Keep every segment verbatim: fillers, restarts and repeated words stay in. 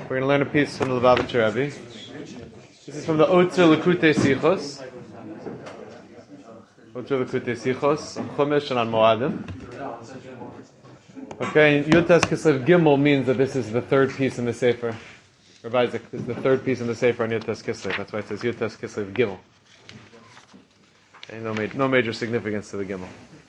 We're going to learn a piece from the Lubavitcher Rebbe. This is from the Otzer Likutei Sichos. Otzer Likutei Sichos on Chumash and on Moadim. Okay, and Yud Tes Kislev Gimel means that this is the third piece in the Sefer. Rabbi Isaac, this is the third piece in the Sefer on Yud Tes Kislev. That's why it says Yud Tes Kislev Gimel. Okay, no, ma- no major significance to the Gimel.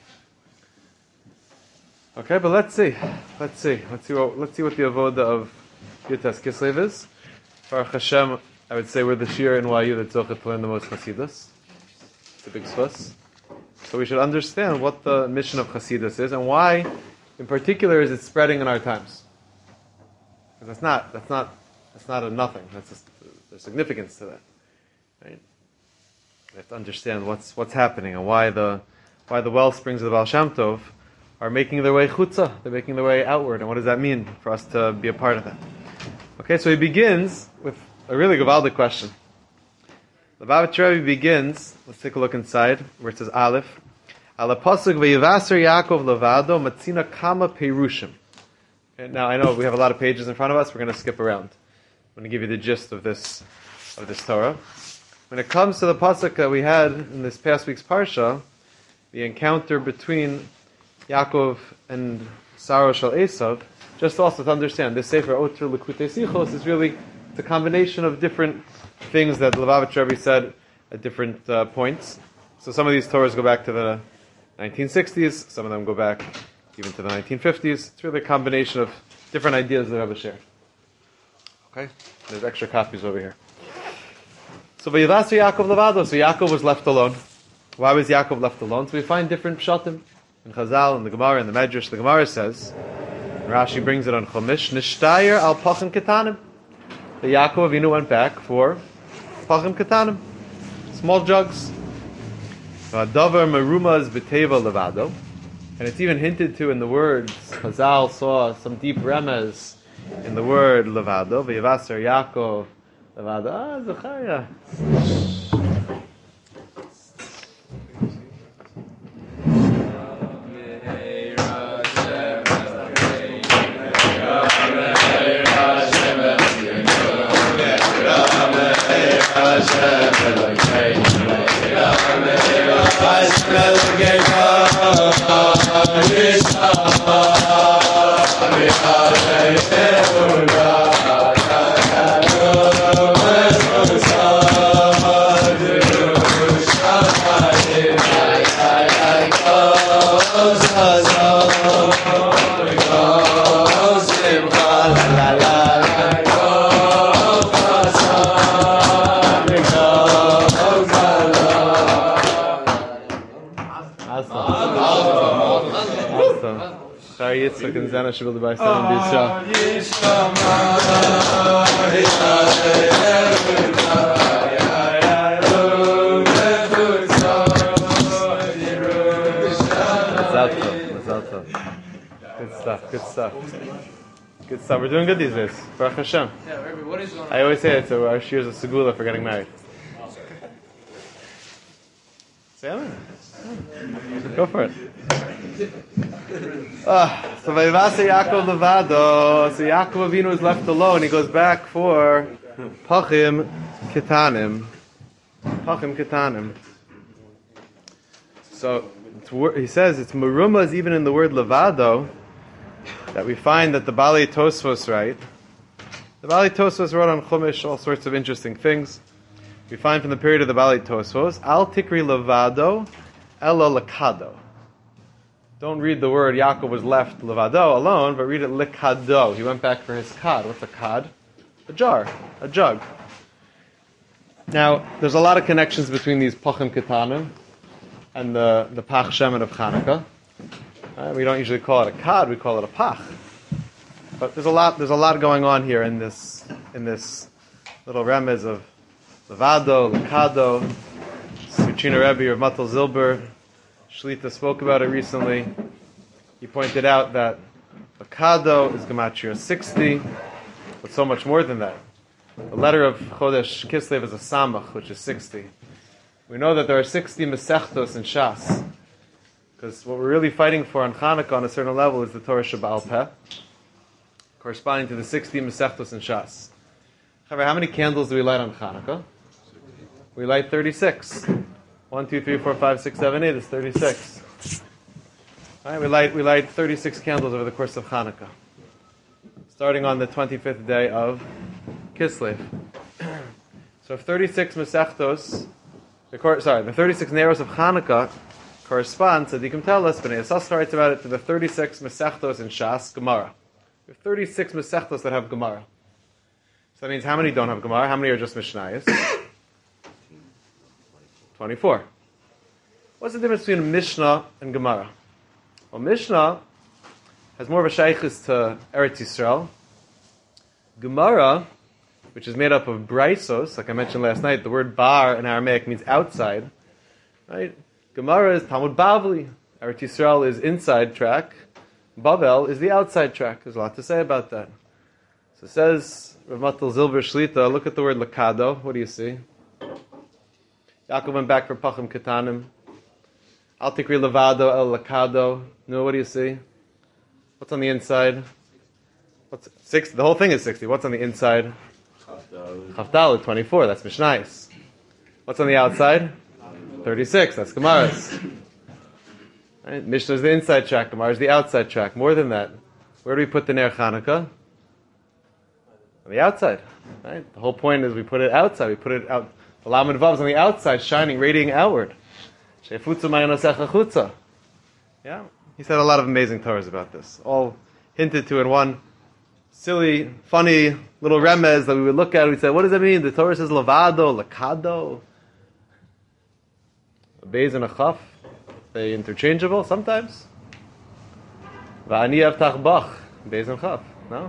Okay, but let's see. Let's see. Let's see what, let's see what the avoda of Yud Tes Kislev is. Baruch Hashem, I would say we're the shir in Y U that Zocheh to learn the most Chasidus. It's a big fuss. So we should understand what the mission of Chasidus is and why, in particular, is it spreading in our times. Because that's not, that's not, that's not a nothing. That's just, there's significance to that. Right? We have to understand what's what's happening and why the why the well springs of the Baal Shem Tov are making their way chutza. They're making their way outward, and what does that mean for us to be a part of that? Okay, so he begins with a really gavaldic question. The Lubavitcher Rebbe begins. Let's take a look inside where it says Aleph. Ala pasuk ve'yivaser Yaakov levado matzina kama perushim. Okay, now I know we have a lot of pages in front of us. We're going to skip around. I'm going to give you the gist of this of this Torah. When it comes to the pasuk that we had in this past week's parsha, the encounter between Yaakov and Sarah Shal Esav, just also to understand, this Sefer Otzer Likutei Sichos is really the combination of different things that Lubavitcher Rebbe said at different uh, points. So some of these Torahs go back to the nineteen sixties, some of them go back even to the nineteen fifties. It's really a combination of different ideas that Rebbe shared. Okay? There's extra copies over here. So Vayivaser Yaakov levado, so Yaakov was left alone. Why was Yaakov left alone? So we find different pshatim in Chazal, in the Gemara, in the Medrash. The Gemara says, and Rashi brings it on Chumash, Nishtayer al pachim ketanim. The Yaakov Avinu went back for pachim ketanim, small jugs. Vadavar merumas b'teva levado, and it's even hinted to in the words. Chazal saw some deep remez in the word levado. Vayivaser Yaakov levado. Ah, Zechariah. Yitzchak and Zana should be by seven days. Good stuff, good stuff. Good stuff. We're doing good these days. Baruch Hashem. I always say it, so our shiurs of Segula for getting married. Say amen. Go for it. Uh, so Vayivaser Yaakov levado. So Yaakov Avinu is left alone. He goes back for pachim ketanim. Pachim ketanim. So it's, he says it's merumas even in the word levado that we find that the Balei Tosfos write. The Balei Tosfos wrote on Chumash all sorts of interesting things. We find from the period of the Balei Tosfos, Al tikri levado elo lekado. Don't read the word Yaakov was left levado alone, but read it likado. He went back for his kad. What's a kad? A jar, a jug. Now, there's a lot of connections between these pachim ketanim and the the pach shemen of Chanukah. Uh, we don't usually call it a kad; we call it a pach. But there's a lot there's a lot going on here in this in this little remez of levado, likado. Suchina Rebbe or Matal Zilber Shlita spoke about it recently. He pointed out that Akado is Gematria sixty, but so much more than that. The letter of Chodesh Kislev is a Samach, which is sixty. We know that there are sixty Mesechtos in Shas, because what we're really fighting for on Chanukah on a certain level is the Torah Shebaal Peh. corresponding to the sixty Masechtos in Shas. However, how many candles do we light on Hanukkah? We light thirty-six. One, two, three, four, five, six, seven, eight is thirty-six. All right, we light we light thirty-six candles over the course of Hanukkah, starting on the twenty-fifth day of Kislev. So if thirty-six Masechtos, the cor- sorry, the thirty-six Neros of Hanukkah correspond, so you can tell us, Bnei Yissaschar writes about it, to the thirty-six Masechtos in Shas, Gemara. We have thirty-six Masechtos that have Gemara. So that means how many don't have Gemara? How many are just Mishnayos? twenty-four. What's the difference between Mishnah and Gemara? Well, Mishnah has more of a shaykhis to Eretz Yisrael. Gemara, which is made up of braisos, like I mentioned last night, the word bar in Aramaic means outside. Right? Gemara is Talmud Bavli. Eretz Yisrael is inside track. Bavel is the outside track. There's a lot to say about that. So it says, Rav Matal Zilber Shlita, look at the word lakado. What do you see? Yaakov went back for Pachim Ketanim. Al Tikri Levado El Lakado. No, what do you see? What's on the inside? What's sixty? The whole thing is sixty. What's on the inside? Chavdal, twenty-four. That's Mishnayos. What's on the outside? thirty-six. That's Gemaras. Right? Mishnah is the inside track. Gemara is the outside track. More than that, where do we put the Ner Chanukah? On the outside. Right? The whole point is we put it outside. We put it out. The Lamed Vav is on the outside, shining, radiating outward. Sheifutzu Mayanosech Chutza. Yeah, he said a lot of amazing Torahs about this, all hinted to in one silly, funny little remez that we would look at. We'd say, what does that mean? The Torah says Levado, Lakado. A Beis and a Chaf, they interchangeable sometimes. Va'ani avtach bach, Beis and Chaf. No?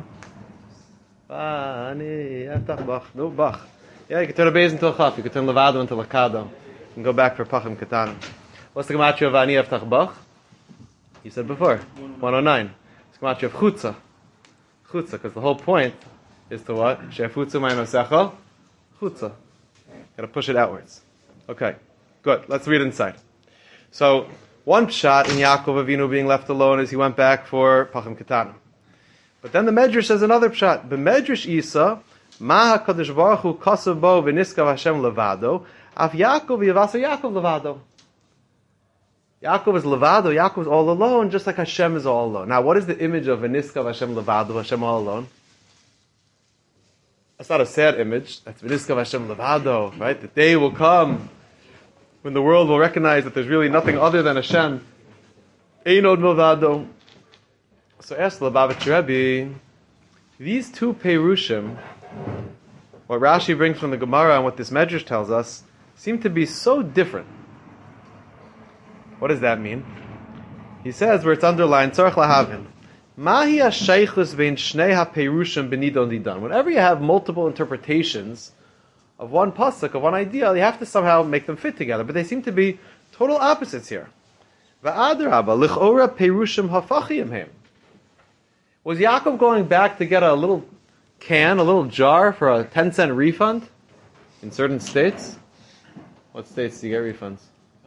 Va'ani avtach bach. No, bach. Yeah, you can turn a Beis into a Chaf. You can turn Levado into Lakado. You can go back for Pachim Ketanim. What's the gematria of Va'ani avtach bach? You said before, one oh nine. It's gematria of Chutza. Chutza, because the whole point is to what? She'afutzu ma'inosecha Chutza. Got to push it outwards. Okay, good. Let's read inside. So, one pshat in Yaakov Avinu being left alone is he went back for Pachim Ketanim. But then the Medrash says another pshat. B'Medrash Isa, Ma HaKadosh Baruch Hu kasav bo v'niskav Hashem levado, af Yaakov yivasa Yaakov levado. Yaakov is levado, Yaakov is all alone, just like Hashem is all alone. Now, what is the image of v'niskav Hashem levado, Hashem all alone? That's not a sad image. That's v'niskav Hashem levado, right? The day will come when the world will recognize that there's really nothing other than Hashem. Einod milvado. So ask the Lubavitch Rebbe, these two Perushim, what Rashi brings from the Gemara and what this Medrash tells us, seem to be so different. What does that mean? He says, where it's underlined, Tzarech lahavin, Mahi hashaychus vein shnei haperushim benidon didan. Whenever you have multiple interpretations of one pasuk, of one idea, you have to somehow make them fit together. But they seem to be total opposites here. Va'adraba, lichora perushim hafachiyim hem. Was Yaakov going back to get a little can, a little jar for a ten cent refund in certain states? What states do you get refunds?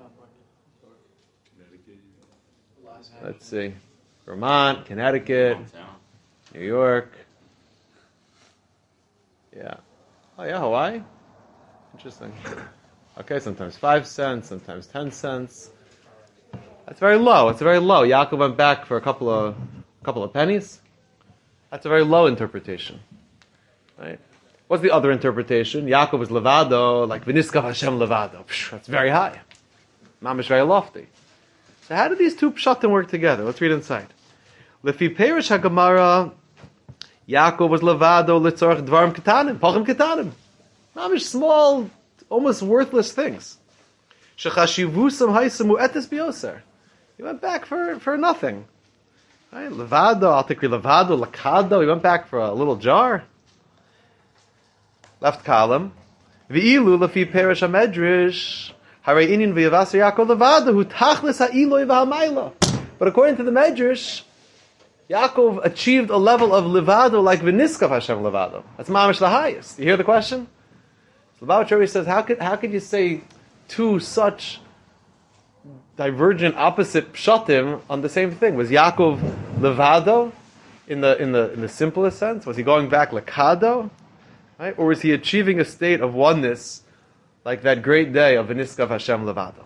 Let's see. Vermont, Connecticut, New York. Yeah. Oh yeah, Hawaii? Interesting. Okay, sometimes five cents, sometimes ten cents. That's very low. It's very low. Yaakov went back for a couple of a couple of pennies. That's a very low interpretation. Right? What's the other interpretation? Yaakov is levado, like v'niskav Hashem levado. Psh, that's very high. Mamish very lofty. So how do these two pshatim work together? Let's read inside. Lefi perish haGemara, Yaakov was levado litzorach dvarim ketanim, pachim ketanim. Mamish small, almost worthless things. Shechashivusam haisamu etes bioser. He went back for, for nothing. Right? Levado, I'll take levado, lakado. He went back for a little jar. Left column. V'ilu lefi perish hamedrash. But according to the Medrash, Yaakov achieved a level of levado like v'niskav Hashem levado. That's mamish the highest. You hear the question? So the Lubavitch Rebbe says, how could how could you say two such divergent, opposite pshatim on the same thing? Was Yaakov levado in the in the in the simplest sense? Was he going back lekado, right? Or was he achieving a state of oneness, like that great day of V'niskav Hashem Levado?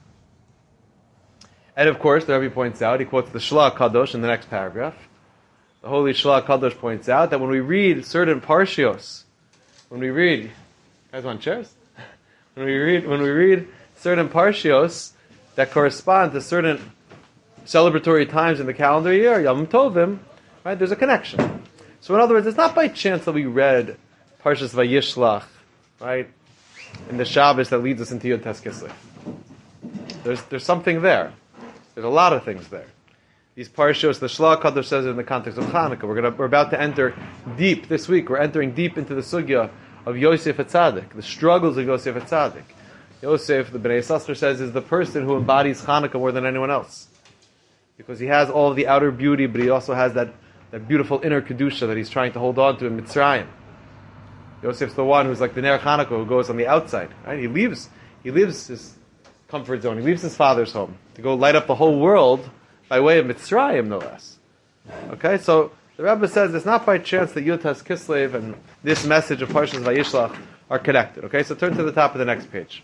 And of course, the Rebbe points out, he quotes the Shla Kadosh in the next paragraph. The Holy Shla Kadosh points out that when we read certain parshios, when we read, you guys want chairs? When we read, when we read certain parshios that correspond to certain celebratory times in the calendar year, Yom Tovim, right? There's a connection. So in other words, it's not by chance that we read Parshas Vayishlach, right, in the Shabbos that leads us into Yud Tes Kislev. There's there's something there. There's a lot of things there. These parshios, the Shla Kadosh says it in the context of Hanukkah. We're gonna we're about to enter deep this week. We're entering deep into the sugya of Yosef Atzadik, the struggles of Yosef Atzadik. Yosef, the Bnei Yissaschar says, is the person who embodies Hanukkah more than anyone else, because he has all of the outer beauty, but he also has that, that beautiful inner kedusha that he's trying to hold on to in Mitzrayim. Yosef's the one who's like the Ner Hanukkah who goes on the outside. Right? He leaves he leaves his comfort zone. He leaves his father's home to go light up the whole world by way of Mitzrayim, no less. Okay, so the Rebbe says it's not by chance that Yud Tes Kislev and this message of Parshas Vayishlach are connected. Okay, so turn to the top of the next page.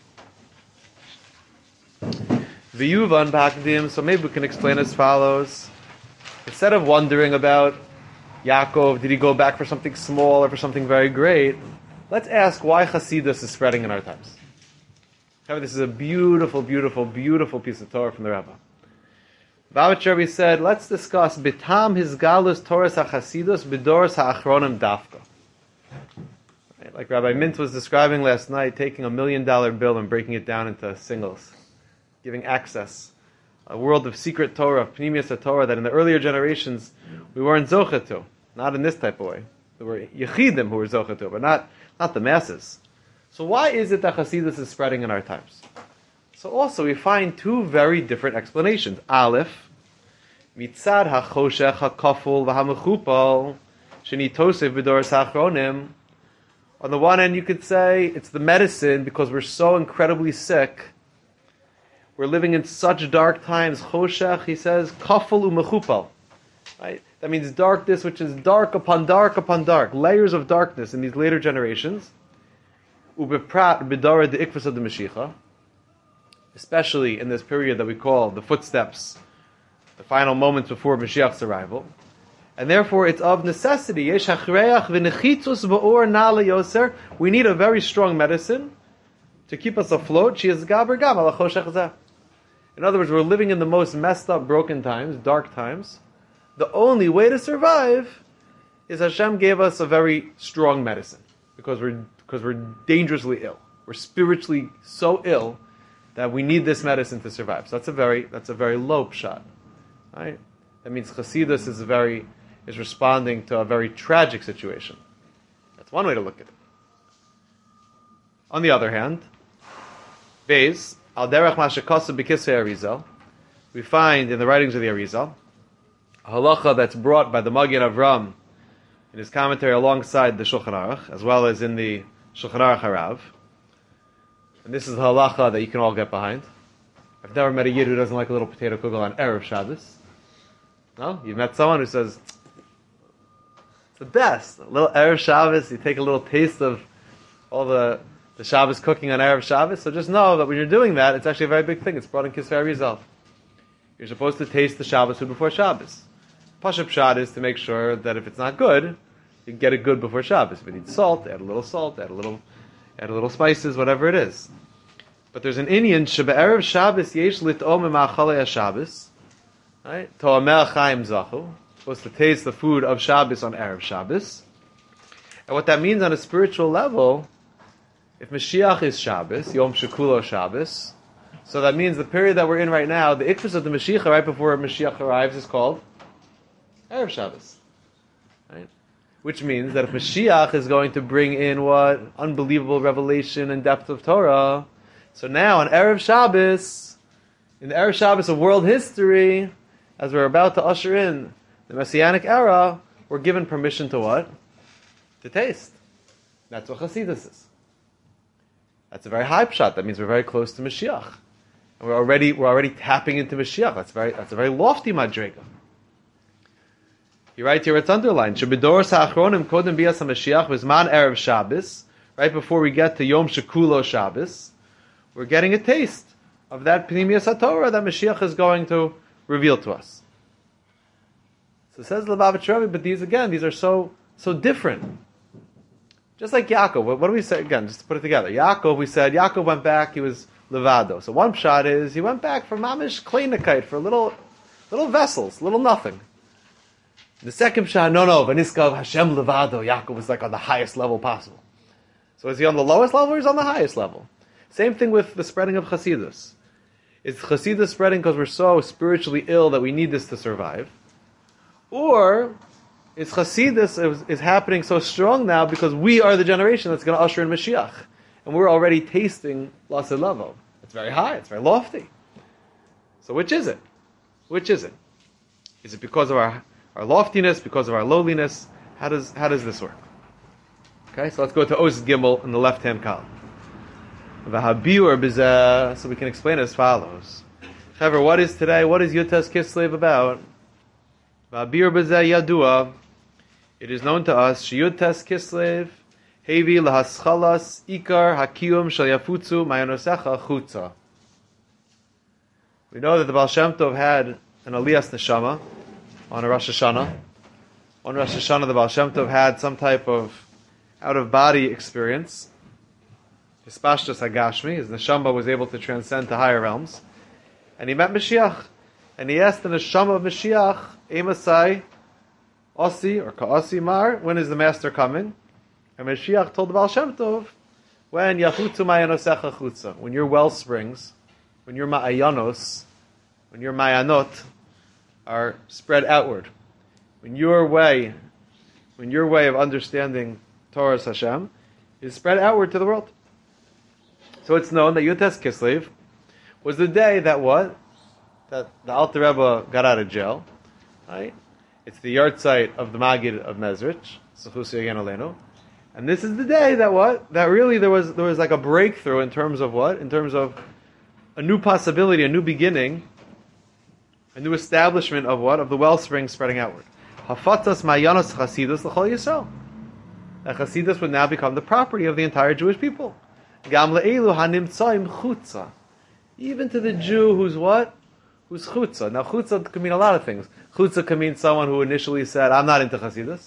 V'yuvan b'hakdim, so maybe we can explain as follows. Instead of wondering about Yaakov, did he go back for something small or for something very great, let's ask why Hasidus is spreading in our times. This is a beautiful, beautiful, beautiful piece of Torah from the Rebbe. Babich Rebbe said, let's discuss Bitam Hizgalus Torahs HaChasidus B'Doros HaAchronim Dafka. Right, like Rabbi Mint was describing last night, taking a million dollar bill and breaking it down into singles, giving access. A world of secret Torah, of Pnimius Torah, that in the earlier generations we weren't zocha to. Not in this type of way. There were Yechidim who were zocha to, but not, not the masses. So why is it that Hasidus is spreading in our times? So also we find two very different explanations. Aleph, mitzad hachoshech hakaful v'hamechupal shenitosef b'doros ha'achronim. On the one hand, you could say it's the medicine because we're so incredibly sick. We're living in such dark times. Choshech, he says, kaful u'mechupal. Right? That means darkness, which is dark upon dark upon dark, layers of darkness in these later generations. Ubeprat b'dara de ikvus of the Mashiach, especially in this period that we call the footsteps, the final moments before Mashiach's arrival. And therefore, it's of necessity. Yesh hachreach v'nechitzus ba'or na'le yoser. We need a very strong medicine to keep us afloat. She is gaber gam ala choshech zeh. In other words, we're living in the most messed up, broken times, dark times. The only way to survive is Hashem gave us a very strong medicine, because we're because we're dangerously ill. We're spiritually so ill that we need this medicine to survive. So that's a very that's a very low pshat, right? That means Chasidus is a very is responding to a very tragic situation. That's one way to look at it. On the other hand, Beis al derech mashakasa b'kisvei Arizal, we find in the writings of the Arizal a halacha that's brought by the Magen Avram in his commentary alongside the Shulchan Aruch, as well as in the Shulchan Aruch Harav. And this is the halacha that you can all get behind. I've never met a yid who doesn't like a little potato kugel on Erev Shabbos. No? You've met someone who says, it's the best. A little Erev Shabbos, you take a little taste of all the, the Shabbos cooking on Erev Shabbos. So just know that when you're doing that, it's actually a very big thing. It's brought in Kisvei Arizal. You're supposed to taste the Shabbos food before Shabbos. Pashup Pshat is to make sure that if it's not good, you can get it good before Shabbos. If it needs salt, add a little salt, add a little add a little spices, whatever it is. But there's an Indian, Shebe'erev Shabbos yesh lit'om ma'achalei Shabbos. Right? To'amel chaim zachu. Supposed to taste the food of Shabbos on Erev Shabbos. And what that means on a spiritual level, if Mashiach is Shabbos, Yom Shekulo Shabbos, so that means the period that we're in right now, the ikvus of the Mashiach right before Mashiach arrives is called Erev Shabbos. Right? Which means that if Mashiach is going to bring in what? Unbelievable revelation and depth of Torah, so now on Erev Shabbos, in the Erev Shabbos of world history, as we're about to usher in the Messianic era, we're given permission to what? To taste. That's what Chasidus is. That's a very high pshat. That means we're very close to Mashiach. And we're already we're already tapping into Mashiach. That's very that's a very lofty madrega. You write here, it's underlined. Shebedoros ha'achronim kodem bias ha'mashiach v'zman erev Shabbos. Right before we get to Yom Shekulo Shabbos, we're getting a taste of that Pnimius HaTorah that Mashiach is going to reveal to us. So it says Lubavitch Rebbe, but these again, these are so so different. Just like Yaakov, what, what do we say again? Just to put it together. Yaakov, we said Yaakov went back. He was levado. So one pshat is he went back for mamish kleinakite, for little little vessels, little nothing. The second pshat, no, no, v'niskav Hashem levado. Yaakov was like on the highest level possible. So is he on the lowest level or is he on the highest level? Same thing with the spreading of Chasidus. Is Chasidus spreading because we're so spiritually ill that we need this to survive? Or is Chasidus is, is happening so strong now because we are the generation that's going to usher in Mashiach? And we're already tasting Lased Lavo. It's very high, it's very lofty. So which is it? Which is it? Is it because of our, our loftiness, because of our lowliness? How does how does this work? Okay, so let's go to Oz Gimel in the left-hand column. So we can explain it as follows. However, what is today? What is Yutes Kislev about? It is known to us, Yutes Kislev, Hevi lahaschalas ikar hakiyum shel yafutzu mayonosecha chutza. We know that the Baal Shem Tov had an Aliyas Neshama on a Rosh Hashanah. On Rosh Hashanah, the Baal Shem Tov had some type of out-of-body experience. His Pashtus Hagashmi, his Neshama was able to transcend to higher realms. And he met Mashiach. And he asked the Neshama of Mashiach, Emasai, Osi, or Ka'osi Mar, when is the Master coming? And Mashiach told the Baal Shem Tov, when Yachutzu Ma'anosecha Chutza, when your well springs, when your Ma'ayanos, when your Ma'anot are spread outward, when your way, when your way of understanding Torah Hashem is spread outward to the world. So it's known that Yutes Kislev was the day that what? That the Alter Rebbe got out of jail. Right? It's the yahrzeit of the Magid of Mezrich, Sechusi Yagen Aleinu. And this is the day that what? That really there was there was like a breakthrough in terms of what? In terms of a new possibility, a new beginning, a new establishment of what? Of the wellspring spreading outward. Hafatzas Mayanos Chasidus L'chol Yisrael. That Chasidus would now become the property of the entire Jewish people. Gam le'elu hanimtzaim chutza. Even to the Jew who's what? Who's chutza. Now chutza can mean a lot of things. Chutza can mean someone who initially said, I'm not into Chasidus.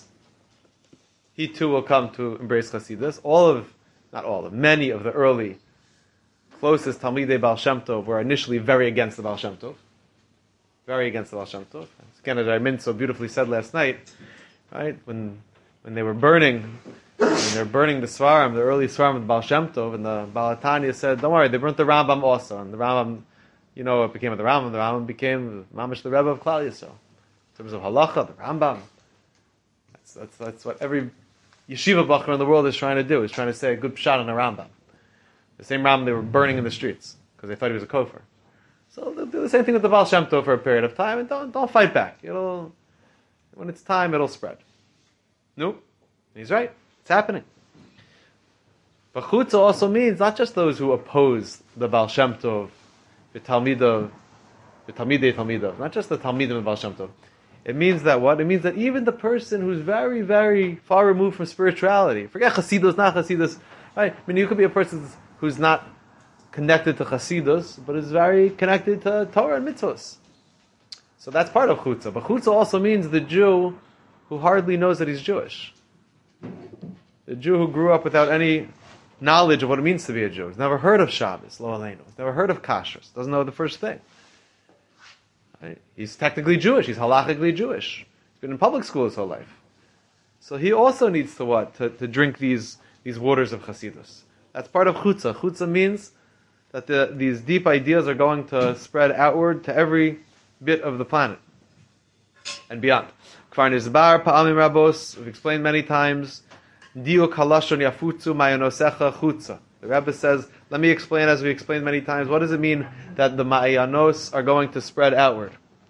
He too will come to embrace Chasidus. All of, not all of, many of the early closest Talmidei Baal Shem Tov were initially very against the Baal Shem Tov. Very against the Baal Shem Tov. Again, as Armin so beautifully said last night, right? When when they were burning, when they were burning the Svarim, the early Svarim of the Baal Shem Tov, and the Baal HaTanya said, don't worry, they burnt the Rambam also. And the Rambam, you know, it became the Rambam. The Rambam became Mamash the Rebbe of Klal Yisrael. In terms of halacha, the Rambam. That's, that's, that's what every yeshiva bacher in the world is trying to do, is trying to say a good pshat on a Rambam. The same Rambam they were burning in the streets, because they thought he was a kofar. So they'll do the same thing with the Baal Shem Tov for a period of time, and don't don't fight back. It'll, when it's time, it'll spread. Nope. He's right. It's happening. But chutza also means not just those who oppose the Baal Shem Tov, the Talmidov, the Talmidei Talmidov, not just the Talmidim of Baal Shem Tov. It means that what? It means that even the person who's very, very far removed from spirituality, forget Chasidus, not Chasidus, right? I mean, you could be a person who's not connected to Chasidus, but is very connected to Torah and mitzvos. So that's part of chutza. But chutza also means the Jew who hardly knows that he's Jewish. The Jew who grew up without any knowledge of what it means to be a Jew. He's never heard of Shabbos, lo aleinu. He's never heard of kashrus. Doesn't know the first thing. Right? He's technically Jewish. He's halachically Jewish. He's been in public school his whole life. So he also needs to what? To, to drink these, these waters of Chasidus. That's part of chutza. Chutza means that the, these deep ideas are going to spread outward to every bit of the planet and beyond. Kvar nizbar pa'amim rabos, we've explained many times, diuk halashon yafutzu ma'ayonosecha chutza. The Rebbe says, let me explain as we explained many times, what does it mean that the ma'ayanos are going to spread outward?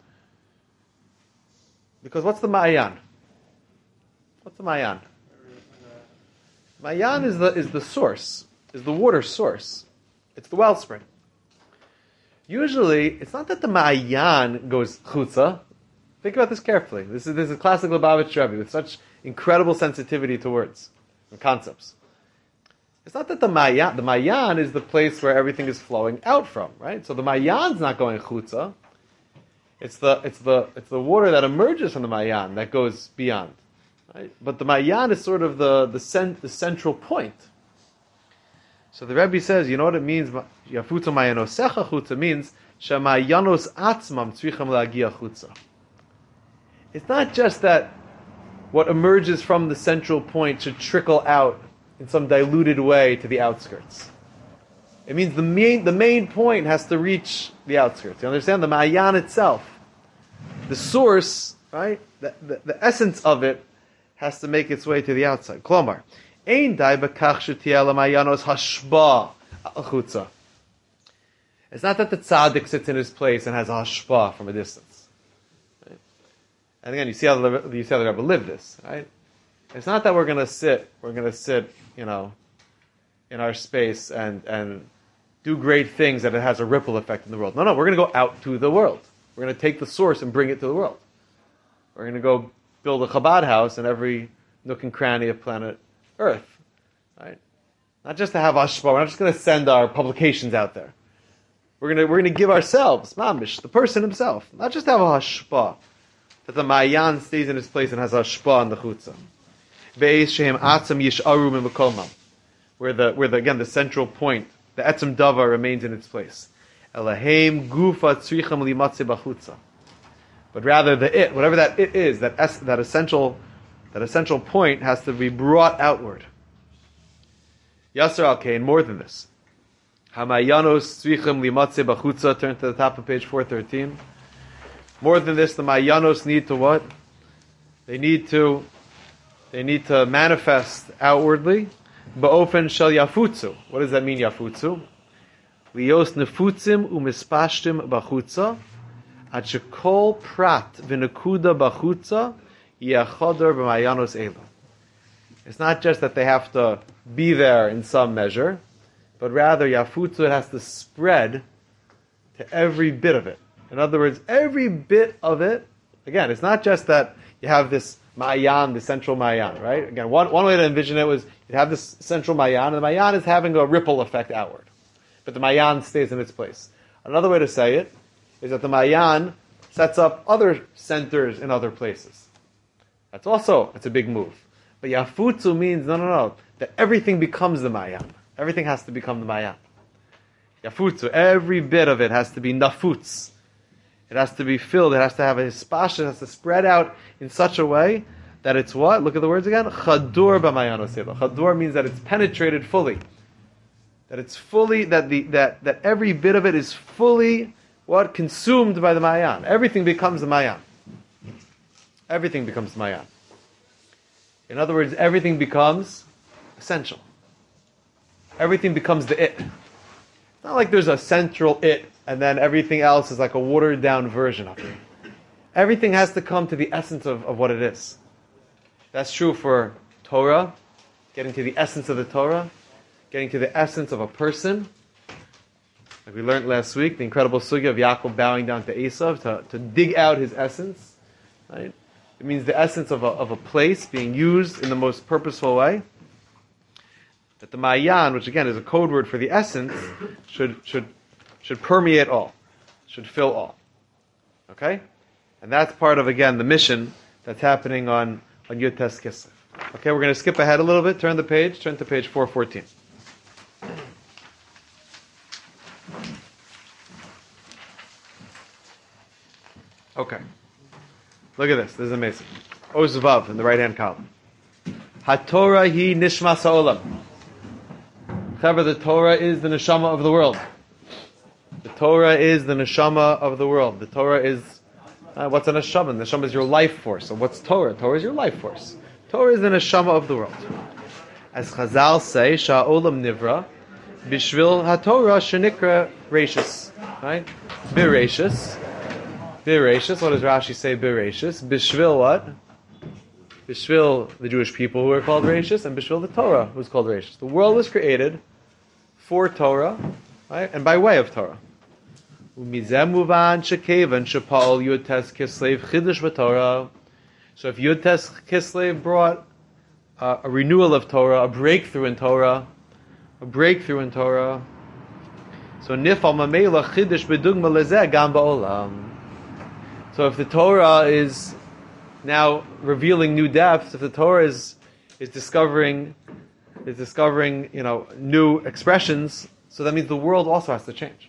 Because what's the ma'ayan? What's the ma'ayan? Ma'ayan is the, is the source, is the water source. It's the wellspring. Usually, it's not that the ma'ayan goes chutza. Think about this carefully. This is this is classic Lubavitch Rebbe with such incredible sensitivity to words and concepts. It's not that the Mayan, the Mayan is the place where everything is flowing out from, right? So the Mayan's not going chutza. It's the it's the it's the water that emerges from the Mayan that goes beyond, right? But the Mayan is sort of the the, cent, the central point. So the Rebbe says, you know what it means? Yafutza Mayanosecha chutza means shemayanos atzmam tzricham lagia chutza. It's not just that what emerges from the central point should trickle out in some diluted way to the outskirts. It means the main the main point has to reach the outskirts. You understand? The Mayan itself, the source, right? The, the, the essence of it has to make its way to the outside. Klomar, ein dai bekach shetiya lamayanos hashba chutza. It's not that the tzaddik sits in his place and has a hashba from a distance. Right? And again, you see how the you see how the Rebbe lived this, right? It's not that we're going to sit, we're going to sit, you know, in our space and and do great things that it has a ripple effect in the world. No, no, we're going to go out to the world. We're going to take the source and bring it to the world. We're going to go build a Chabad house in every nook and cranny of planet Earth, right? Not just to have hashpa. We're not just going to send our publications out there. We're going to we're going to give ourselves, mamish, the person himself, not just to have a hashpa, that the Mayan stays in his place and has a hashpa on the chutzah. Be'ez shehem atzam yisharu mimkolmam, where the where the again the central point, the etzem dava remains in its place. Elahem gufa tzricham limatze b'chutza. But rather the it, whatever that it is, that es, that essential that essential point has to be brought outward. Yasser al kain, more than this. Hamayanos tzricham limatze b'chutza. Turn to the top of page four thirteen. More than this, the Mayanos need to what? They need to they need to manifest outwardly. Ba'ofen shel yafutzu. What does that mean, yafutzu? Lios nefutzim umispashtim b'chutza, at shekol prat v'nekuda b'chutza yachodar b'mayanos elu. It's not just that they have to be there in some measure, but rather yafutzu, it has to spread to every bit of it. In other words, every bit of it. Again, it's not just that you have this Mayan, the central Mayan, right? Again, one, one way to envision it was you have this central Mayan, and the Mayan is having a ripple effect outward. But the Mayan stays in its place. Another way to say it is that the Mayan sets up other centers in other places. That's also, it's a big move. But Yafutzu means, no, no, no, that everything becomes the Mayan. Everything has to become the Mayan. Yafutzu, every bit of it has to be nafutz. It has to be filled. It has to have a hispash. It has to spread out in such a way that it's what? Look at the words again. Chadur b'mayanoseva. Chadur means that it's penetrated fully. That it's fully, that the that that every bit of it is fully what? Consumed by the Mayan. Everything becomes the Mayan. Everything becomes the Mayan. In other words, everything becomes essential. Everything becomes the it. It's not like there's a central it and then everything else is like a watered down version of it. Everything has to come to the essence of, of what it is. That's true for Torah, getting to the essence of the Torah, getting to the essence of a person. Like we learned last week, the incredible sugya of Yaakov bowing down to Esav to, to dig out his essence. Right? It means the essence of a, of a place being used in the most purposeful way. That the Mayan, which again is a code word for the essence, should should should permeate all, should fill all. Okay? And that's part of, again, the mission that's happening on, on Yud Tes Kislev. Okay, we're going to skip ahead a little bit, turn the page, turn to page four fourteen. Okay. Look at this, this is amazing. Oz Vav in the right-hand column. HaTorah hi nishmas ha'olam. However, the Torah is the neshama of the world. The Torah is the neshama of the world. The Torah is, uh, what's a neshama? The neshama is your life force. So what's Torah? Torah is your life force. Torah is the neshama of the world. As Chazal say, Sha'olam nivra, bishvil haTorah shenikra reishis. Right? Bereishis. Bereishis. What does Rashi say bereishis? Bishvil what? Bishvil the Jewish people who are called reishis, and bishvil the Torah who is called reishis. The world was created for Torah, right? And by way of Torah. Umizeh muvan shekevan shepal Yud Tes Kislev chidush b'Torah. So if Yud Tes Kislev brought uh, a renewal of Torah, a breakthrough in Torah, a breakthrough in Torah. So nifal mamela chidush b'dugma lezeh gam ba'olam. So if the Torah is now revealing new depths, if the Torah is is discovering is discovering you know new expressions, so that means the world also has to change.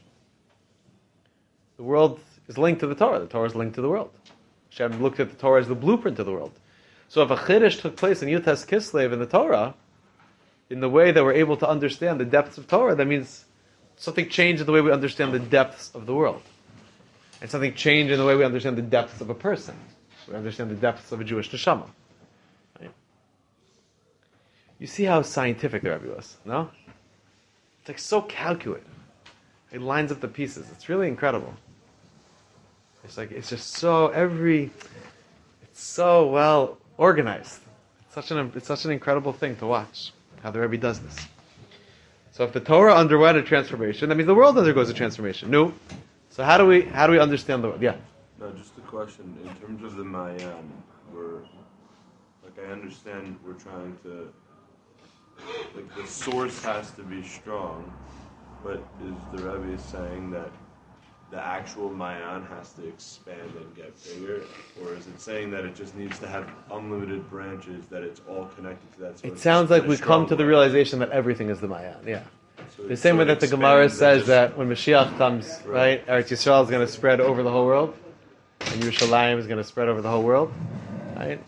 The world is linked to the Torah. The Torah is linked to the world. Hashem looked at the Torah as the blueprint of the world. So if a chiddush took place in Yud Tes Kislev in the Torah, in the way that we're able to understand the depths of Torah, that means something changed in the way we understand the depths of the world. And something changed in the way we understand the depths of a person. We understand the depths of a Jewish neshama. Right? You see how scientific the Rebbe was, no? It's like so calculated. It lines up the pieces. It's really incredible. It's like, it's just so, every, it's so well organized. It's such an, it's such an incredible thing to watch, how the Rebbe does this. So if the Torah underwent a transformation, that means the world undergoes a transformation. No. So how do we, how do we understand the world? Yeah. No, just a question. In terms of the Mayan, we're, like I understand we're trying to, like the source has to be strong, but is the Rebbe saying that the actual Mayan has to expand and get bigger? Or is it saying that it just needs to have unlimited branches, that it's all connected to that source? It sounds like we come to the realization that everything is the Mayan, yeah. So the same way that the Gemara says just, that when Mashiach comes, right, right Eretz Yisrael is going to spread over the whole world, and Yerushalayim is going to spread over the whole world, right?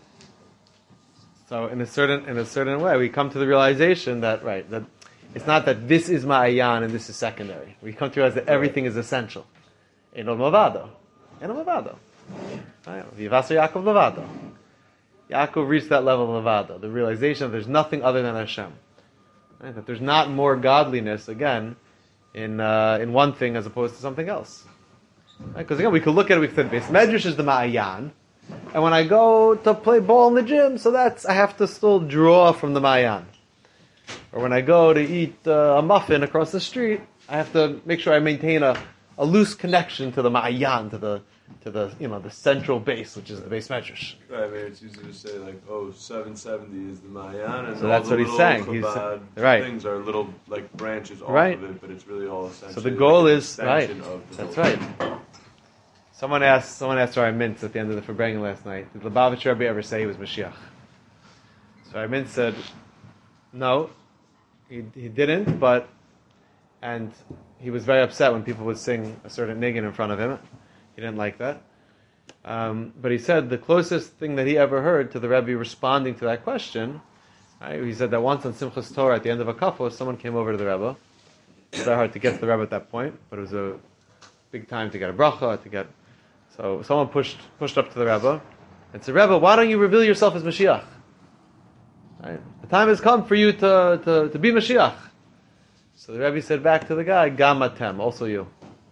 So in a certain in a certain way, we come to the realization that, right, that it's not that this is Ma'ayan and this is secondary. We come to realize that everything is essential. Eno Mavado. Eno Mavado. Vivasa Yaakov Levado. Yaakov reached that level of Levado, the realization that there's nothing other than Hashem. Right? That there's not more godliness, again, in uh, in one thing as opposed to something else. Because right? Again, we could look at it, we could say, Beis Medrash is the Ma'ayan, and when I go to play ball in the gym, so that's, I have to still draw from the Ma'ayan. Or when I go to eat uh, a muffin across the street, I have to make sure I maintain a, a loose connection to the Ma'ayan, to the to the you know the central base, which is the Beis Medrash. Right, I mean, it's easy to say like, oh, seven seventy is the Ma'ayan, and so all that's the what he's saying. He's, right. things are little like branches off right. of it, but it's really all essential. So the goal like is right. That's right. Someone asked someone asked Rabbi Mintz at the end of the Farbrengen last night, did Lubavitch Rebbe ever say he was Mashiach? So Rabbi Mintz said, no, he he didn't, but and he was very upset when people would sing a certain niggin in front of him. He didn't like that. Um, but he said the closest thing that he ever heard to the Rebbe responding to that question, right, he said that once on Simchas Torah at the end of a kafos, someone came over to the Rebbe. It was very hard to get to the Rebbe at that point, but it was a big time to get a bracha, to get... So someone pushed pushed up to the Rebbe and said, Rebbe, why don't you reveal yourself as Mashiach? Right? The time has come for you to, to, to be Mashiach. So the Rebbe said back to the guy, Gam atem, also you.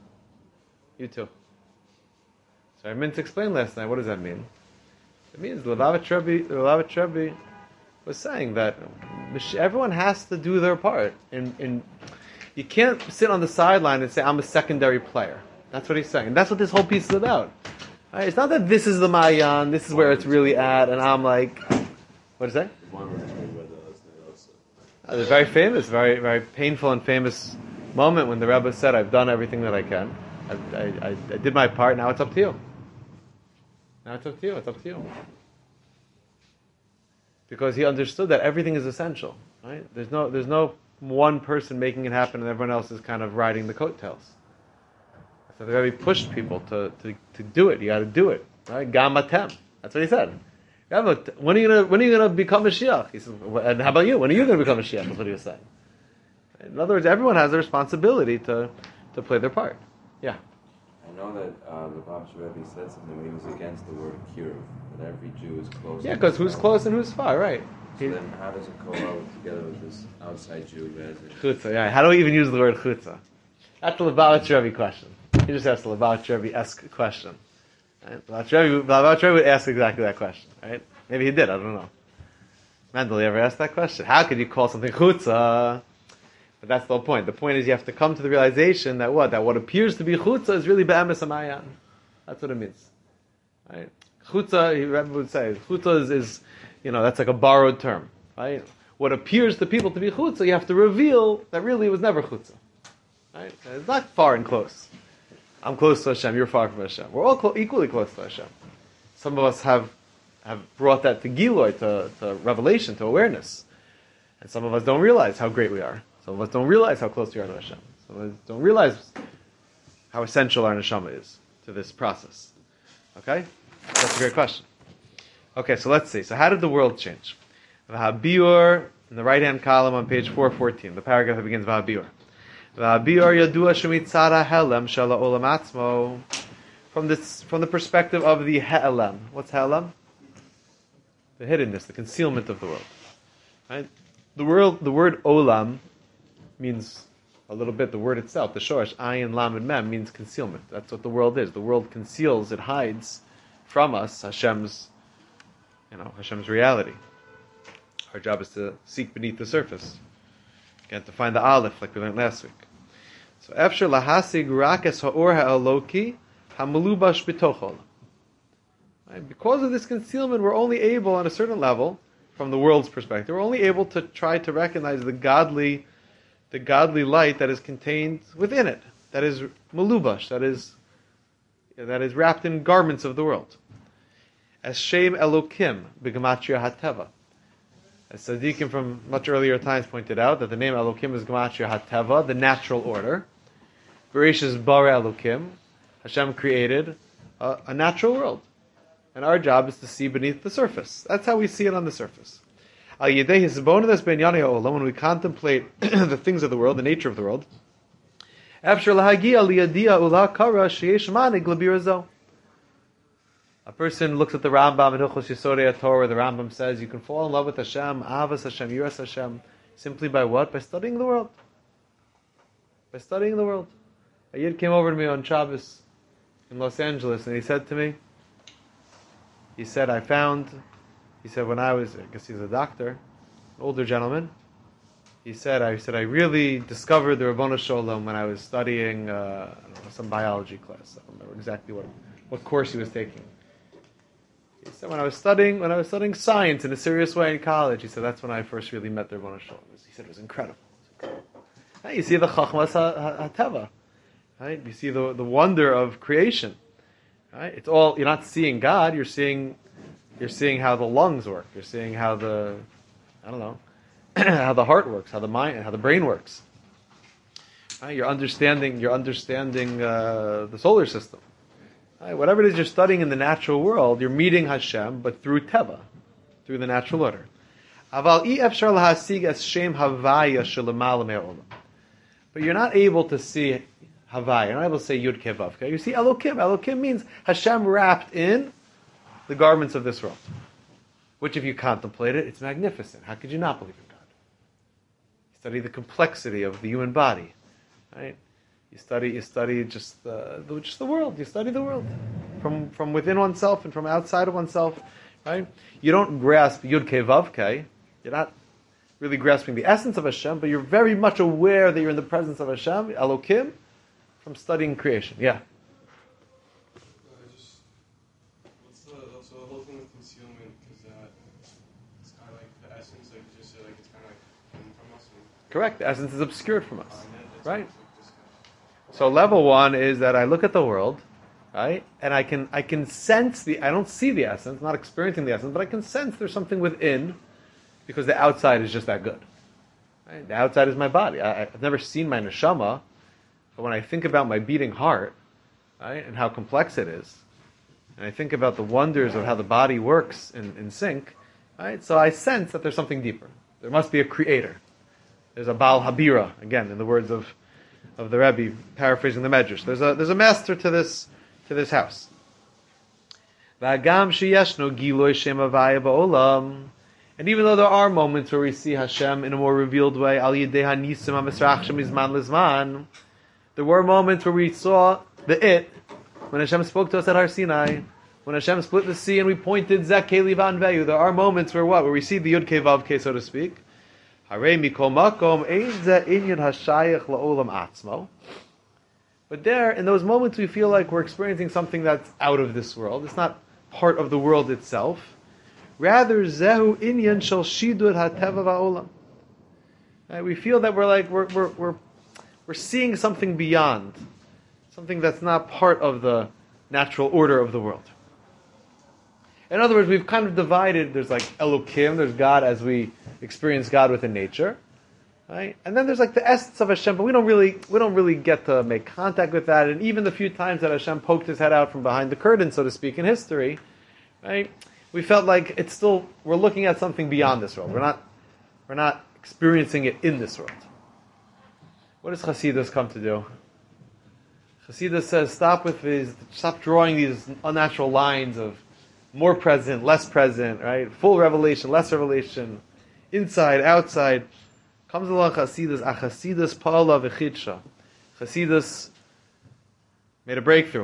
You too. So I meant to explain last night, what does that mean? It means the Lubavitch Rebbe, the Lubavitch Rebbe was saying that everyone has to do their part. In, in, you can't sit on the sideline and say, I'm a secondary player. That's what he's saying. And that's what this whole piece is about. Right? It's not that this is the Mayan, this is where it's really at, and I'm like, what is that? Uh, the very famous, very very painful and famous moment when the Rebbe said, I've done everything that I can. I, I, I, I did my part, now it's up to you. Now it's up to you, it's up to you. Because he understood that everything is essential. Right? There's no there's no one person making it happen and everyone else is kind of riding the coattails. So the Rebbe pushed people to, to, to do it. You got to do it. Right? Gam atem. That's what he said. When are you gonna when are you gonna become a Mashiach? He said, and how about you? When are you gonna become a Mashiach? That's what he was saying. In other words, everyone has a responsibility to, to play their part. Yeah. I know that uh, the Lubavitch Rebbe said something when he was against the word kiruv, that every Jew is close. Yeah, because who's close and who's far, right? So he, then how does it go out together with this outside Jew? Chutza, yeah. How do we even use the word chutza? That's the Lubavitch Rebbe question. He just asked the Lubavitch Rebbe-esque question. Right? Lubavitch Rebbe would ask exactly that question, right? Maybe he did, I don't know. Mendel, you ever asked that question? How could you call something chutza? But that's the whole point. The point is you have to come to the realization that what? That what appears to be chutza is really be'emes hamayan. That's what it means. Right? Chutza, he would say, chutza is, is, you know, that's like a borrowed term. Right? What appears to people to be chutza, you have to reveal that really it was never chutza. Right? It's not far and close. I'm close to Hashem, you're far from Hashem. We're all clo- equally close to Hashem. Some of us have have brought that to Giloy, to, to revelation, to awareness. And some of us don't realize how great we are. Some of us don't realize how close we are to Hashem. Some of us don't realize how essential our neshama is to this process. Okay? That's a great question. Okay, so let's see. So how did the world change? V'habiur, in the right-hand column on page four fourteen, the paragraph that begins V'habiur. V'habiur yadua shemitzara helem shala olam atzmo. From this, from the perspective of the he'elam. What's he'elam? The hiddenness, the concealment of the world. Right? The world, the word olam means a little bit the word itself. The shoresh ayin lam and mem means concealment. That's what the world is. The world conceals, it hides from us Hashem's, you know, Hashem's reality. Our job is to seek beneath the surface. Again, to find the aleph, like we learned last week. So, efshar lahasig rakes ha'or ha'eloki ha'melubash b'toch olam. Because of this concealment, we're only able, on a certain level, from the world's perspective, we're only able to try to recognize the godly, the godly light that is contained within it, that is melubash, that is, that is wrapped in garments of the world. As Shem Elokim b'gematria hateva. As Tzaddikim from much earlier times pointed out, that the name Elokim is gematria hateva, the natural order. Bereshis bara Elokim, Hashem created a, a natural world. And our job is to see beneath the surface. That's how we see it on the surface. When we contemplate the things of the world, the nature of the world, a person looks at the Rambam in Hilchos Yesodei HaTorah, where the Rambam says you can fall in love with Hashem, Avas Hashem, Yiras Hashem, simply by what? By studying the world. By studying the world. A Yid came over to me on Shabbos in Los Angeles, and he said to me, He said, I found, he said, when I was, I guess he's a doctor, an older gentleman. He said, I said, I really discovered the Rabbanu Sholem when I was studying uh, I don't know, some biology class. I don't remember exactly what, what course he was taking. He said, when I was studying, when I was studying science in a serious way in college, he said, that's when I first really met the Rabbanu Sholem. He said, it was incredible. It was incredible. Hey, you see the Chachmas HaTeva, right? You see the, the wonder of creation. Right? It's all, you're not seeing God, you're seeing you're seeing how the lungs work, you're seeing how the I don't know how the heart works, how the mind, how the brain works. Right? You're understanding you're understanding uh, the solar system. Right? Whatever it is you're studying in the natural world, you're meeting Hashem, but through Teva, through the natural order. But you're not able to see Havai. You're not able to say Yud Kei Vav Kei. You see Elokim. Elokim means Hashem wrapped in the garments of this world. Which, if you contemplate it, it's magnificent. How could you not believe in God? You study the complexity of the human body, right? You study, you study just the, the just the world. You study the world from from within oneself and from outside of oneself, right? You don't grasp Yud Kei Vav Kei. You're not really grasping the essence of Hashem, but you're very much aware that you're in the presence of Hashem, Elokim, from studying creation. Yeah. Uh, just, what's the, so the whole thing with concealment is that it's kind of like the essence, like you just said, like it's kind of like hidden from us. And, Correct. The essence is obscured from us. uh, and then it's Right. like this kind So level one is that I look at the world, right, and I can I can sense the, I don't see the essence, not experiencing the essence, but I can sense there's something within, because the outside is just that good. Right? The outside is my body. I, I've never seen my neshama, but when I think about my beating heart, right, and how complex it is, and I think about the wonders of how the body works in, in sync, right, so I sense that there's something deeper. There must be a creator. There's a Baal Habira, again, in the words of, of the Rebbe, paraphrasing the Medrash. There's a there's a master to this to this house. V'agam sheyeshno giloy shem havaya ba'olam. And even though there are moments where we see Hashem in a more revealed way, al yidei hanisim hamisrachshem mizman lizman, there were moments where we saw the it, when Hashem spoke to us at Har Sinai, when Hashem split the sea and we pointed Zek Keli Van Veyu. There are moments where what? Where we see the Yud Kei Vav Kei, so to speak. Harei mikol makom ein ze inyan hashayach la'olam atzmo. But there, in those moments, we feel like we're experiencing something that's out of this world. It's not part of the world itself. Rather, zehu inyan shel shidur hateva va'olam. Right? We feel that we're like we're we're we're we're seeing something beyond, something that's not part of the natural order of the world. In other words, we've kind of divided. There's like Elokim, there's God as we experience God within nature, right? And then there's like the essence of Hashem, but we don't really we don't really get to make contact with that. And even the few times that Hashem poked his head out from behind the curtain, so to speak, in history, right? We felt like it's still we're looking at something beyond this world. We're not we're not experiencing it in this world. What does Chassidus come to do? Chassidus says, stop with these, stop drawing these unnatural lines of more present, less present, right? Full revelation, less revelation, inside, outside. Comes along Chassidus, a Chassidus Paula v'chidsha. Chassidus made a breakthrough.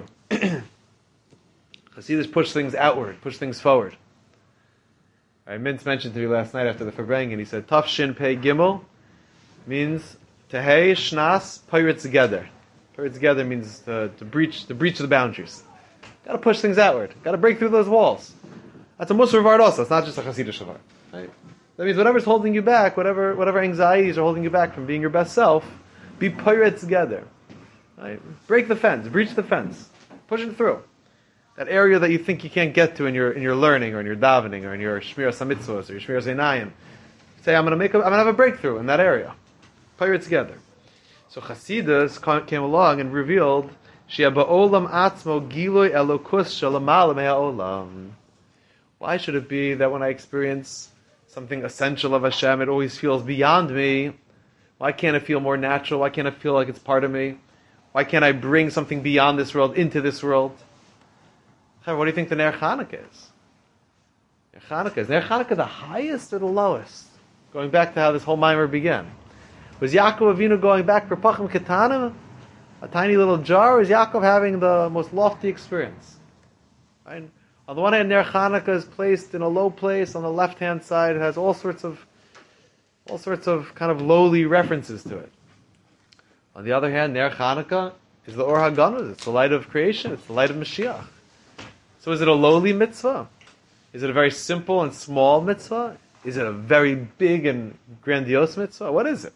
Chassidus pushed things outward, pushed things forward. Right, Mintz mentioned to me last night after the Farbrengen, he said, Taf Shin Pei Gimel means Tehei Shnas Peirit together. Peirit together means to, to breach to breach the boundaries. Got to push things outward. Got to break through those walls. That's a Musar Vard also. It's not just a Chassidish Shavar. Right? That means whatever's holding you back, whatever whatever anxieties are holding you back from being your best self, be Peirit together. Right? Break the fence. Breach the fence. Push it through. That area that you think you can't get to in your in your learning or in your davening or in your shmiras hamitzvos or your shmiras einayim, say I'm going to make a, I'm going to have a breakthrough in that area. Put it together. So Chassidus came along and revealed Shia ba'olam atzmo giloy elokus shalamal me'olam. Why should it be that when I experience something essential of Hashem, it always feels beyond me? Why can't it feel more natural? Why can't it feel like it's part of me? Why can't I bring something beyond this world into this world? What do you think the Ner Chanukah is? Ner Chanukah is Ner Chanukah the highest or the lowest? Going back to how this whole mimer began, was Yaakov Avinu going back for Pachim Ketanim, a tiny little jar, or is Yaakov having the most lofty experience? Right? On the one hand, Ner Chanukah is placed in a low place. On the left hand side, it has all sorts of all sorts of kind of lowly references to it. On the other hand, Ner Chanukah is the Or HaGanuz. It's the light of creation. It's the light of Mashiach. So is it a lowly mitzvah? Is it a very simple and small mitzvah? Is it a very big and grandiose mitzvah? What is it?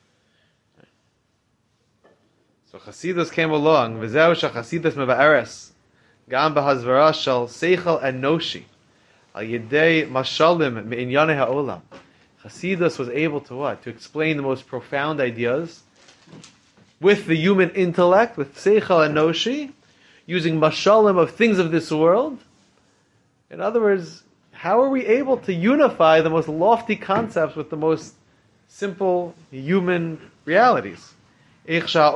So Chassidus came along. V'zeu shachassidus meva'eres gam b'hazvara shel seichel enoshi al yedei mashalim me'inyanei ha'olam. Chassidus was able to what? To explain the most profound ideas with the human intellect, with seichel enoshi, using mashalim of things of this world. In other words, how are we able to unify the most lofty concepts with the most simple human realities? To show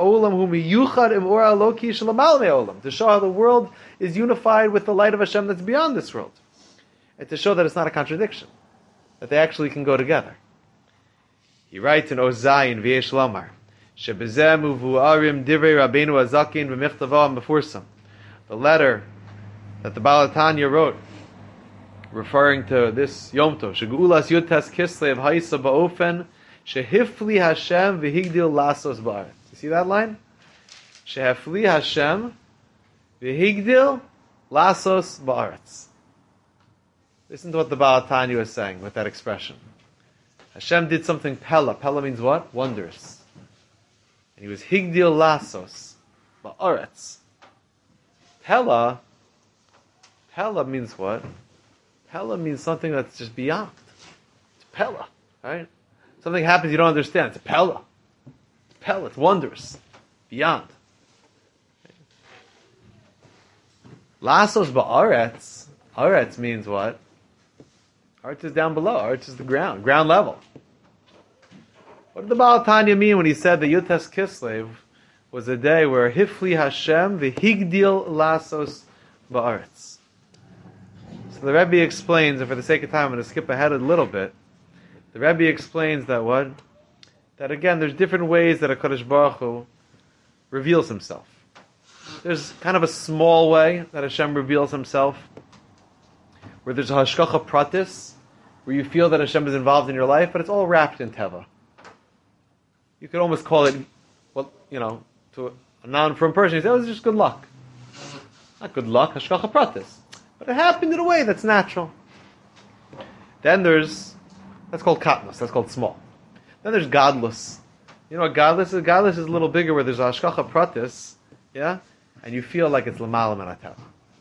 how the world is unified with the light of Hashem that's beyond this world. And to show that it's not a contradiction, that they actually can go together. He writes in Ozayin V'yesh Lamar, Shebezeh muvu'arim divrei Rabbeinu Azakin v'michtavav mefursam. The letter that the Baal HaTanya wrote, referring to this Yom Tov, Shegulas Yutes Kislev Haisa Ba'ofen Shehifli Hashem V'higdil Lasos Ba'aretz. You see that line? Shehifli Hashem V'higdil Lasos Ba'aretz. Listen to what the Baal HaTanya is saying with that expression. Hashem did something Pella. Pella means what? Wondrous. And he was Higdil Lasos Ba'aretz. Pella, Pella means what? Pella means something that's just beyond. It's Pella, right? Something happens you don't understand. It's a Pella. It's Pella. It's wondrous. Beyond. Lasos ba'aretz. Aretz means what? Aretz is down below. Aretz is the ground. Ground level. What did the Baal HaTanya mean when he said that Yutes Kislev was a day where Hifli Hashem v'higdil lasos ba'aretz? So the Rebbe explains, and for the sake of time I'm going to skip ahead a little bit. The Rebbe explains that what? That again, there's different ways that HaKadosh Baruch Hu reveals himself. There's kind of a small way that Hashem reveals himself, where there's a hashkacha pratis, where you feel that Hashem is involved in your life, but it's all wrapped in Teva. You could almost call it, well, you know, to a non-firm person, you say, oh, it's just good luck. Not good luck, hashgacha pratis. But it happened in a way that's natural. Then there's, that's called katnus, that's called small. Then there's godless. You know what godless is? Godless is a little bigger, where there's hashgacha pratis, yeah? And you feel like it's l'malam and atava.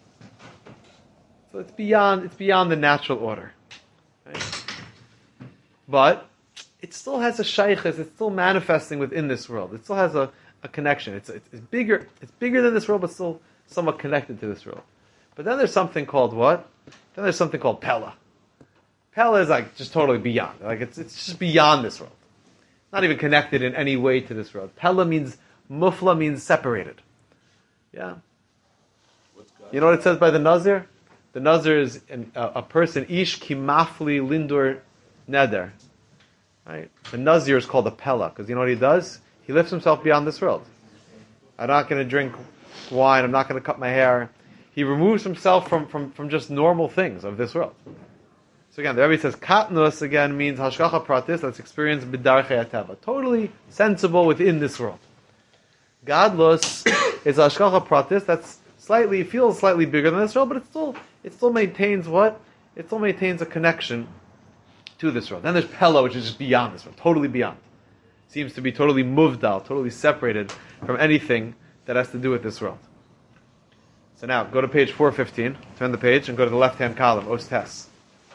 So it's beyond, it's beyond the natural order. Right? But it still has a shaykhis, it's still manifesting within this world. It still has a, a connection. It's, it's, it's bigger, it's bigger than this world, but still somewhat connected to this world. But then there's something called what? Then there's something called Pella. Pella is like just totally beyond. Like it's it's just beyond this world. Not even connected in any way to this world. Pella means, mufla means separated. Yeah. You know what it says by the Nazir? The Nazir is an, a, a person, ish kimafli lindur neder. Right? The Nazir is called a Pella, because you know what he does? He lifts himself beyond this world. I'm not going to drink wine, I'm not going to cut my hair. He removes himself from, from, from just normal things of this world. So again, the Rebbe says, Katnus again means hashgacha pratis, that's experienced b'darchei hateva. Totally sensible within this world. Godless is hashgacha pratis, that's slightly, feels slightly bigger than this world, but it still, it still maintains what? It still maintains a connection to this world. Then there's Pella, which is just beyond this world, totally beyond. Seems to be totally muvdal, totally separated from anything that has to do with this world. So now, go to page four fifteen, turn the page, and go to the left-hand column, Os Tes.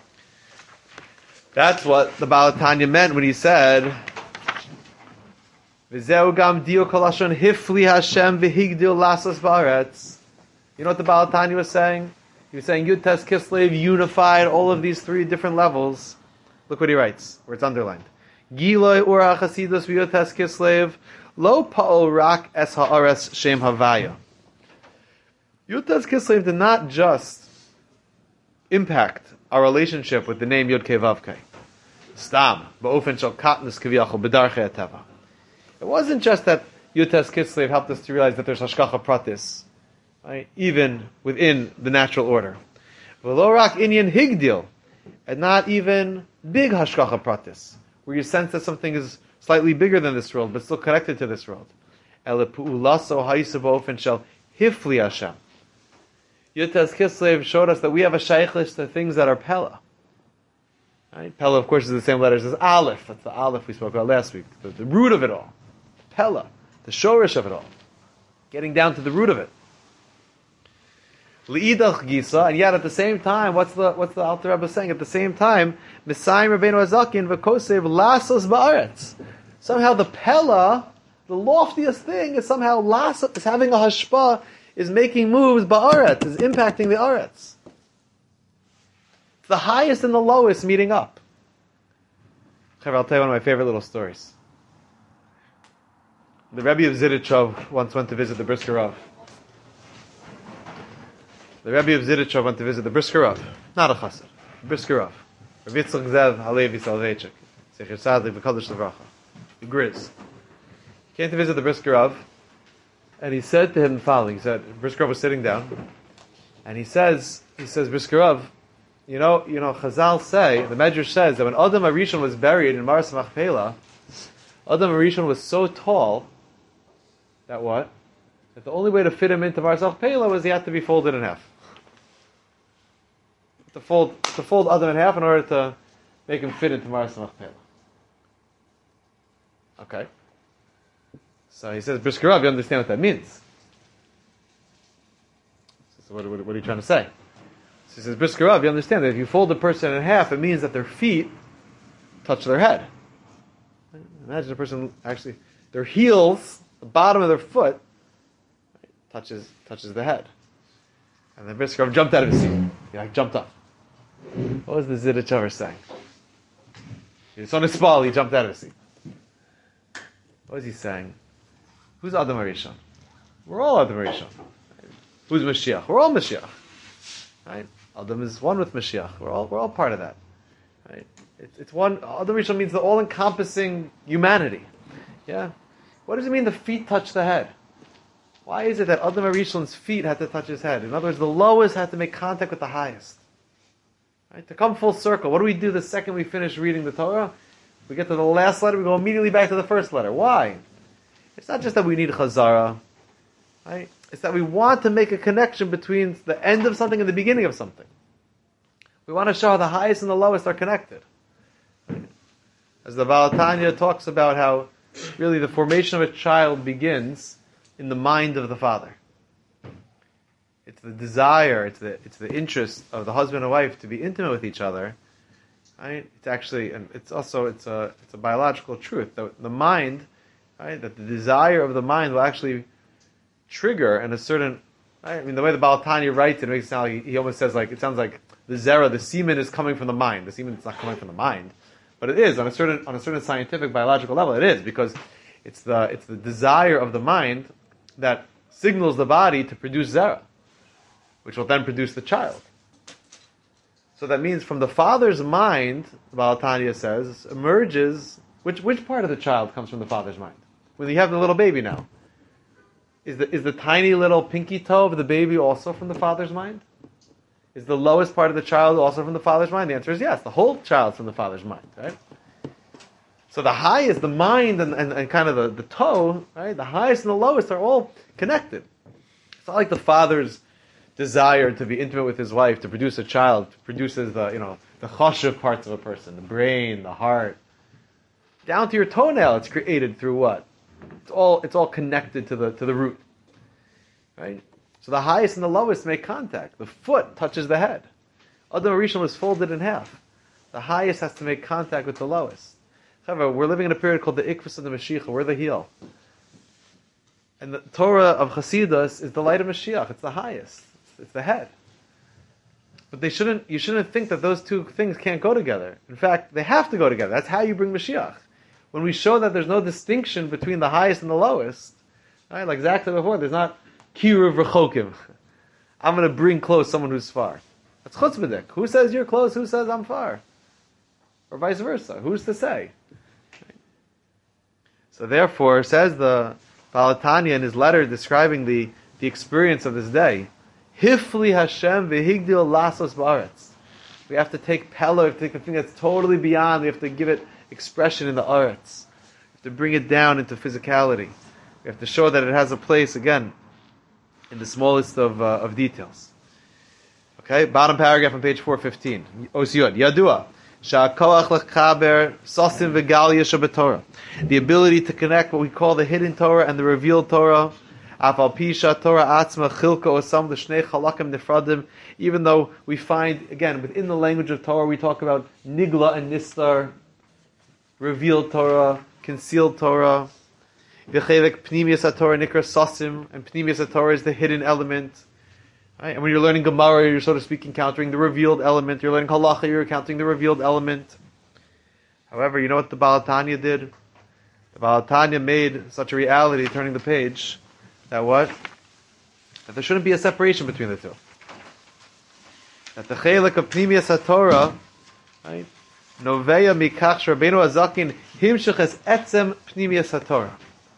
That's what the Baal Tanya meant when he said, V'zeu gam dio kol hashon hifli Hashem v'higdil lasas ba'aretz. You know what the Baal Tanya was saying? He was saying Yud Tes Kislev unified all of these three different levels. Look what he writes, where it's underlined. Giloi ura chasidus v'Yud Tes Kislev lo pa'ol rak es ha'aretz shem havaya. Yud Tes Kislev did not just impact our relationship with the name Yud Kei Vav Kei. Stam, ba'ofen shel katnus kiviyachol b'darchei hateva. It wasn't just that Yud Tes Kislev helped us to realize that there's hashgacha pratis, right? Even within the natural order. V'lo rak inyan higdil, and not even big hashgacha pratis, where you sense that something is slightly bigger than this world, but still connected to this world. Ele pu'ulaso ha'isa ba'ofen shel hifli Hashem. Yud Tes Kislev showed us that we have a shaykhis to things that are Pella. Right? Pella, of course, is the same letters as Aleph. That's the Aleph we spoke about last week. The, the root of it all. Pella. The shorish of it all. Getting down to the root of it. Li'idach Gisa, and yet at the same time, what's the what's the Alter Rebbe saying? At the same time, Misayim Rabbeinu Azakin v'kosev lasos ba'aretz. Somehow the Pella, the loftiest thing, is somehow lasos, is having a hashpah, is making moves ba'aretz, is impacting the aretz. It's the highest and the lowest meeting up. I'll tell you one of my favorite little stories. The Rebbe of Zidichov once went to visit the Brisker Rav. The Rebbe of Zidichov went to visit the Brisker Rav. Not a chassid. Brisker Rav. Rav Yitzchak Zev Halevi Salvechik. Secher Sadik V'Kadosh L'Vracha. The Grizz. Came to visit the Brisker Rav. And he said to him the following. He said, Brisker Rav was sitting down. And he says, he says, Brisker Rav, you know, you know, Chazal say, the Medrash says that when Adam HaRishon was buried in Maras Machpelah, Adam HaRishon was so tall that what? That the only way to fit him into Maras Machpelah was he had to be folded in half. To fold, to fold Adam in half in order to make him fit into Maras Machpelah. Okay. So he says, Brisker Rav, you understand what that means? So what, what, what are you trying to say? So he says, Brisker Rav, you understand that if you fold a person in half, it means that their feet touch their head. Imagine a person actually, their heels, the bottom of their foot, touches touches the head. And then Brisker Rav jumped out of his seat. He like jumped up. What was the Zidichover saying? He was on his spal, he jumped out of his seat. What was he saying? Who's Adam HaRishon? We're all Adam HaRishon. Who's Mashiach? We're all Mashiach. Right? Adam is one with Mashiach. We're all we're all part of that. Right? It's, it's one. Adam HaRishon means the all-encompassing humanity. Yeah. What does it mean the feet touch the head? Why is it that Adam HaRishon's feet had to touch his head? In other words, the lowest had to make contact with the highest. Right? To come full circle, what do we do the second we finish reading the Torah? We get to the last letter, we go immediately back to the first letter. Why? It's not just that we need chazara, right? It's that we want to make a connection between the end of something and the beginning of something. We want to show how the highest and the lowest are connected. Right? As the Baal Tanya talks about how really the formation of a child begins in the mind of the father. It's the desire, it's the it's the interest of the husband and wife to be intimate with each other. Right? It's actually, and it's also it's a it's a biological truth. The, the mind, right? That the desire of the mind will actually trigger in a certain. Right? I mean, the way the Baal Tanya writes it, it makes it sound like he, he almost says like it sounds like the zera, the semen is coming from the mind. The semen is not coming from the mind, but it is on a certain on a certain scientific biological level. It is because it's the it's the desire of the mind that signals the body to produce zera, which will then produce the child. So that means from the father's mind, the Baal Tanya says, emerges, which which part of the child comes from the father's mind? When you have the little baby now, is the is the tiny little pinky toe of the baby also from the father's mind? Is the lowest part of the child also from the father's mind? The answer is yes, the whole child's from the father's mind, right? So the highest, the mind and, and, and kind of the, the toe, right? The highest and the lowest are all connected. It's not like the father's desire to be intimate with his wife, to produce a child, produces the, you know, the chashuv parts of a person, the brain, the heart. Down to your toenail, it's created through what? It's all it's all connected to the to the root. Right? So the highest and the lowest make contact. The foot touches the head. Adam Rishon was folded in half. The highest has to make contact with the lowest. However, we're living in a period called the Ikvus of the Mashiach. We're the heel. And the Torah of Chasidus is the light of Mashiach. It's the highest. It's the head. But they shouldn't. You shouldn't think that those two things can't go together. In fact, they have to go together. That's how you bring Mashiach. When we show that there's no distinction between the highest and the lowest, right? Like Zach said before, there's not kiruv rechokim. I'm going to bring close someone who's far. That's chutzpahdik. Who says you're close? Who says I'm far? Or vice versa. Who's to say? Right? So therefore, says the Baal Tanya in his letter describing the, the experience of this day, Hifli Hashem v'higdil lasos ba'aretz. We have to take pella, we have to take a thing that's totally beyond, we have to give it expression in the aretz. We have to bring it down into physicality. We have to show that it has a place, again, in the smallest of, uh, of details. Okay, bottom paragraph on page four fifteen. Osiyot, Yadua. Sha'koach lechaber sosim v'galia shabetorah. The ability to connect what we call the hidden Torah and the revealed Torah. Afal pisha Torah atzma chilka osam l'shnei chalakim nefradim. Even though we find, again, within the language of Torah, we talk about nigla and nistar, revealed Torah, concealed Torah. V'chevek pnimius Torah nikra sosim, and pnimius Torah is the hidden element. Right? And when you're learning Gemara, you're so to speak encountering the revealed element. You're learning Halacha, you're encountering the revealed element. However, you know what the Baal Tanya did? The Baal Tanya made such a reality, turning the page, that what? That there shouldn't be a separation between the two. That the chelik of Pnimius HaTorah, right? Noveya mikach Rabbeinu Azakin himshich es etzem Pnimius HaTorah.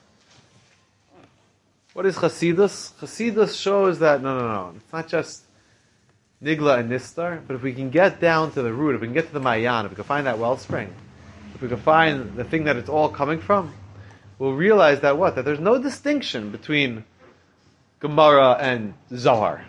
What is Chasidus? Chasidus shows that, no, no, no, it's not just Nigla and Nistar, but if we can get down to the root, if we can get to the Mayan, if we can find that wellspring, if we can find the thing that it's all coming from, we'll realize that what? That there's no distinction between Gemara and Zohar.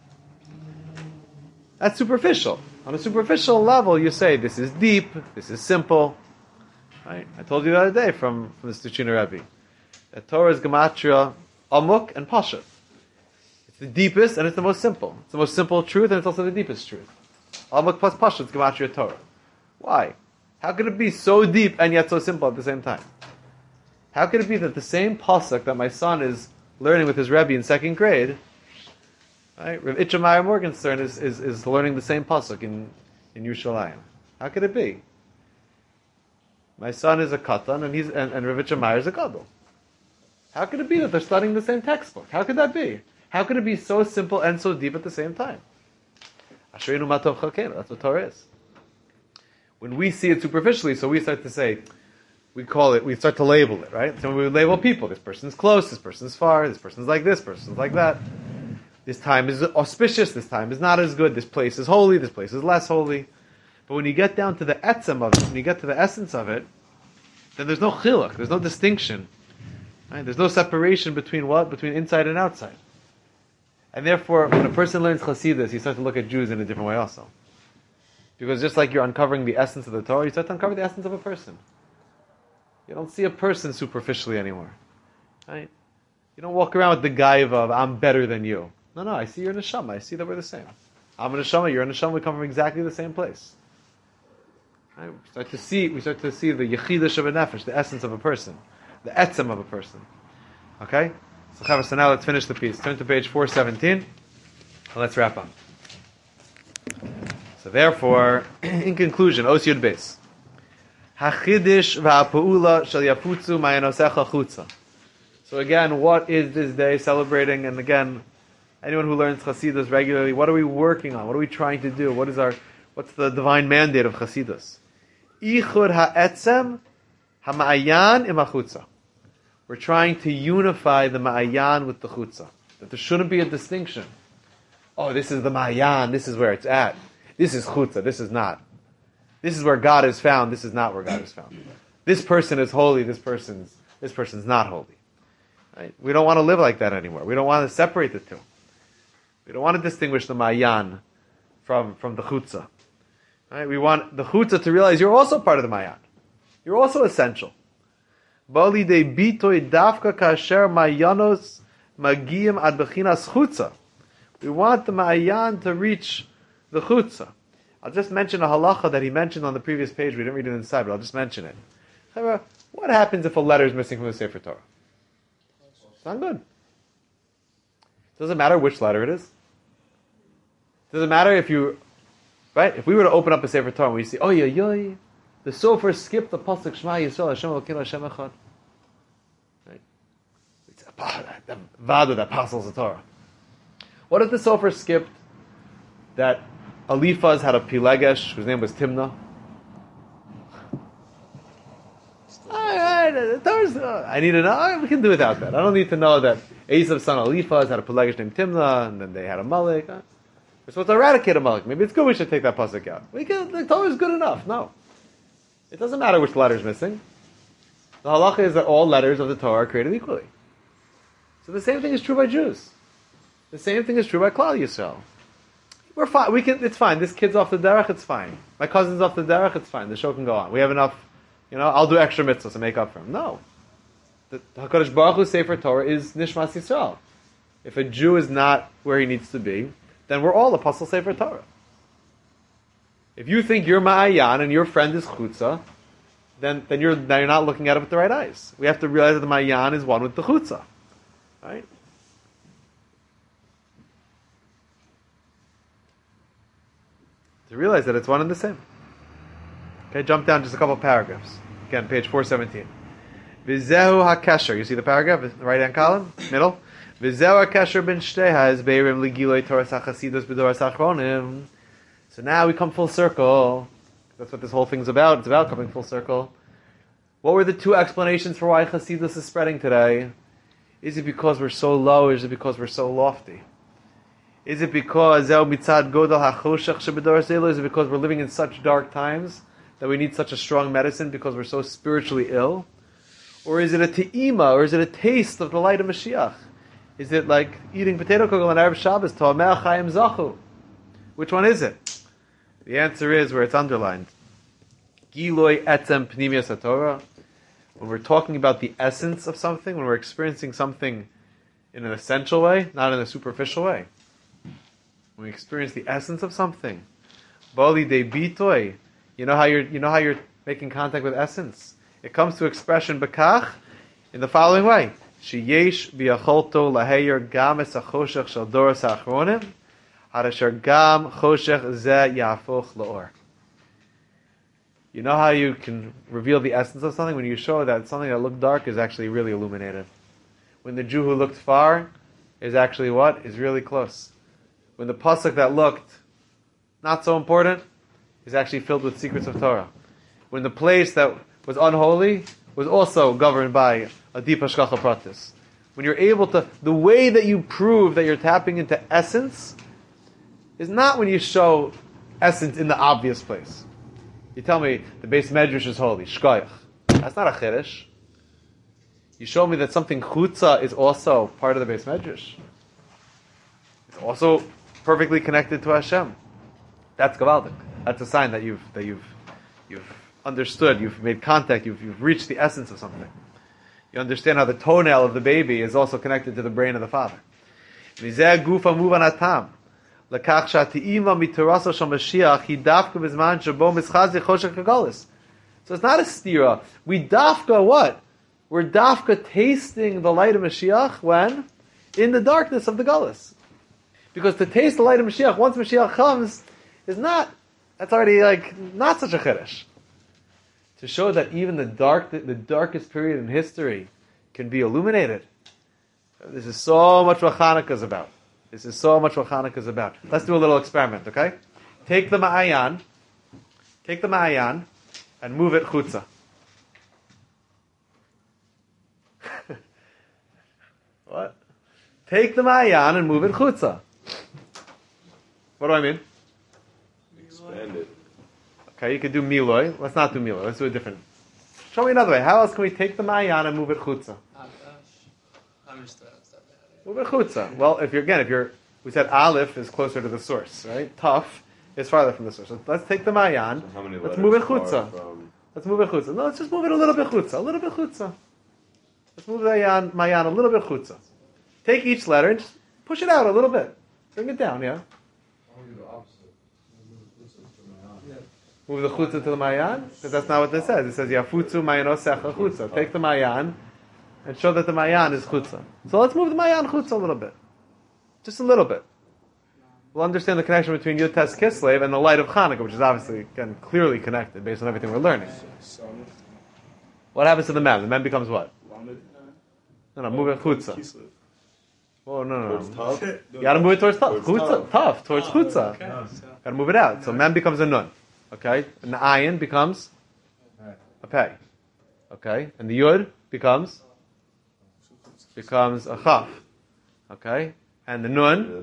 That's superficial. On a superficial level, you say, this is deep, this is simple. Right? I told you the other day from, from the Stuchiner Rebbe, that Torah is Gematria, Amuk, and Pasha. It's the deepest and it's the most simple. It's the most simple truth and it's also the deepest truth. Amuk plus Pasha, it's Gematria Torah. Why? How could it be so deep and yet so simple at the same time? How could it be that the same pasuk that my son is learning with his Rebbe in second grade, right? Rav Itchemeyer Morgenstern is, is, is learning the same pasuk in, in Yerushalayim. How could it be? My son is a katan and he's and, and Rav Itchemeyer is a gadol. How could it be that they're studying the same textbook? How could that be? How could it be so simple and so deep at the same time? Ashreinu matov chalkeinu. That's what Torah is. When we see it superficially, so we start to say, we call it, we start to label it, right? So we label people. This person's close, this person's far, this person's like this, person's like that. This time is auspicious, this time is not as good, this place is holy, this place is less holy. But when you get down to the etzem of it, when you get to the essence of it, then there's no chiluk, there's no distinction. Right? There's no separation between what? Between inside and outside. And therefore, when a person learns Chassidus, you start to look at Jews in a different way also. Because just like you're uncovering the essence of the Torah, you start to uncover the essence of a person. You don't see a person superficially anymore. Right? You don't walk around with the gaiva of, I'm better than you. No, no, I see you're a neshama. I see that we're the same. I'm a neshama, you're a neshama, we come from exactly the same place. Right? We start to see, we start to see the yechidah of a nefesh, the essence of a person, the etzem of a person. Okay? So, Chavos, so now let's finish the piece. Turn to page four seventeen, and let's wrap up. So therefore, in conclusion, Os Yud Beis. Hachidish v'ha'pu'ula shel yaputzu ma'yanosecha chutza. So again, what is this day celebrating? And again, anyone who learns Chassidus regularly, what are we working on? What are we trying to do? What is our, what's the divine mandate of Chassidus? Ichud ha'etzem ha'ma'ayan im ha'chutza. We're trying to unify the ma'ayan with the chutza. That there shouldn't be a distinction. Oh, this is the ma'ayan, this is where it's at. This is chutza, this is not. This is where God is found, this is not where God is found. This person is holy, this person's this person's not holy. Right? We don't want to live like that anymore. We don't want to separate the two. We don't want to distinguish the ma'ayan from, from the chutza. Right? We want the chutza to realize you're also part of the ma'ayan. You're also essential. Bali de bitoy dafka kasher ma'ayanos magiyim ad bechinas chutza. We want the ma'ayan to reach the chutza. I'll just mention a halacha that he mentioned on the previous page. We didn't read it inside, but I'll just mention it. What happens if a letter is missing from the Sefer Torah? It's not good. Doesn't matter which letter it is. Doesn't matter if you, right? If we were to open up a Sefer Torah and we see, oh yeah, yeah, the Sofer skipped the pasuk Shema Yisrael Hashem Elokeinu Hashem Echad. Right? It's the vada that apostles the Torah. What if the Sofer skipped that Eliphaz had a Pilegesh whose name was Timnah? I need to know. We can do without that. I don't need to know that Esav's son Eliphaz had a Pilegesh named Timnah, and then they had a Malek. We're supposed to eradicate a Malek. Maybe it's good we should take that pasuk out. We can. The Torah is good enough. No, it doesn't matter which letter is missing. The halacha is that all letters of the Torah are created equally. So the same thing is true by Jews. The same thing is true by Klal Yisrael. We're fine. We can. It's fine. This kid's off the derech. It's fine. My cousin's off the derech. It's fine. The show can go on. We have enough. You know, I'll do extra mitzvahs to make up for him. No. The Hakadosh Baruch Hu Sefer Torah is Nishmas Yisrael. If a Jew is not where he needs to be, then we're all Apostle Sefer Torah. If you think you're Ma'ayan and your friend is Chutza, then then you're now you're not looking at it with the right eyes. We have to realize that the Ma'ayan is one with the Chutza, right? To realize that it's one and the same. Okay, jump down just a couple of paragraphs. Again, page four seventeen. Vizehu hakesher. You see the paragraph, the right hand column, middle. Vizehu hakesher ben shteha is beirim ligiloi Torah sachasidus b'doras achronim. So now we come full circle. That's what this whole thing's about. It's about coming full circle. What were the two explanations for why Chasidus is spreading today? Is it because we're so low, or is it because we're so lofty? Is it because Zeh mitzad godel hachoshech shebedoras elu? Is it because we're living in such dark times that we need such a strong medicine because we're so spiritually ill? Or is it a te'ima, or is it a taste of the light of Mashiach? Is it like eating potato kugel on Erev Shabbos, To'ameh Chaim Zachu? Which one is it? The answer is where it's underlined. Giloi etzem pnimius haTorah. When we're talking about the essence of something, when we're experiencing something in an essential way, not in a superficial way. When we experience the essence of something. Bali de bitoy. You know how you're you know how you're making contact with essence? It comes to expression bekach in the following way. Sheyesh biyacholto laheyer gam es hachoshech shel doros ha'achronim harasher gam choshech zeh yafoch laor. You know how you can reveal the essence of something? When you show that something that looked dark is actually really illuminated. When the Jew who looked far is actually what? Is really close. When the pasuk that looked not so important is actually filled with secrets of Torah. When the place that was unholy was also governed by a deep hashgacha pratis. when you're able to, the way that you prove that you're tapping into essence is not when you show essence in the obvious place. You tell me the Beis Medrash is holy, shkoyach. That's not a chiddush. You show me that something chutza is also part of the Beis Medrash. It's also perfectly connected to Hashem. That's gavaldik. That's a sign that you've that you've you've understood, you've made contact, you've you've reached the essence of something. You understand how the toenail of the baby is also connected to the brain of the father. Mizeh gufa muvan atam. Lekach shati'ima mitorasa shel Mashiach hi dafka bizman shabo mischazi choshech hagalus. So it's not a stira. We dafka what? We're dafka tasting the light of Mashiach when? In the darkness of the galus. Because to taste the light of Mashiach, once Mashiach comes, is not, that's already like, not such a chiddush. To show that even the dark, the, the darkest period in history can be illuminated. This is so much what Hanukkah is about. This is so much what Hanukkah is about. Let's do a little experiment, okay? Take the Ma'ayan, take the Ma'ayan, and move it chutza. What? Take the Ma'ayan and move it chutza. What do I mean? Expand it. Okay, you could do Miloi. Let's not do Miloi. Let's do a different. Show me another way. How else can we take the Ma'ayan and move it chutza? Move it chutza. Well, if you're again, if you're, we said Aleph is closer to the source, right? Taf is farther from the source. So let's take the Ma'ayan. So how many Let's letters move it far chutza. from- Let's move it chutza. No, let's just move it a little bit chutza. A little bit chutza. Let's move the Ma'ayan, Ma'ayan a little bit chutza. Take each letter and just push it out a little bit. Bring it down, yeah. Move the chutza to the Ma'ayan? Because that's not what this says. It says, Yafutzu Ma'ayanosech chutza. Take the Ma'ayan and show that the Ma'ayan is chutza. So let's move the Ma'ayan chutza a little bit. Just a little bit. We'll understand the connection between Yud Tes Kislev and the light of Hanukkah, which is obviously, again, clearly connected based on everything we're learning. What happens to the mem? The mem becomes what? No, no, move it chutza. Oh, no, no, Towards no. top? You gotta move it towards tough. Towards Chutza, tough. tough, towards chutza. Gotta move it out. So mem becomes a nun. Okay? And the ayin becomes a pei. Okay? And the yud becomes becomes a chaf. Okay? And the nun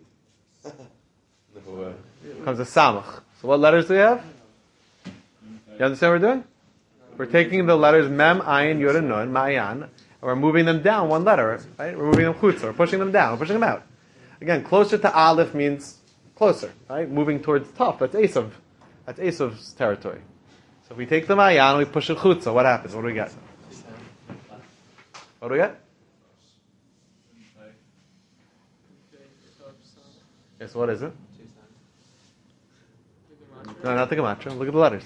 No way. becomes a samach. So what letters do we have? You understand what we're doing? We're taking the letters mem, ayin, yud, and nun, ma'ayan, and we're moving them down one letter, right? We're moving them chutza. We're pushing them down. We're pushing them out. Again, closer to aleph means closer, right? Moving towards tough. That's Esav. That's Esav's territory. So if we take the ma'ayan and we push it chutza, what happens? What do we get? What do we get? Yes, what is it? No, not the gematria. Look at the letters.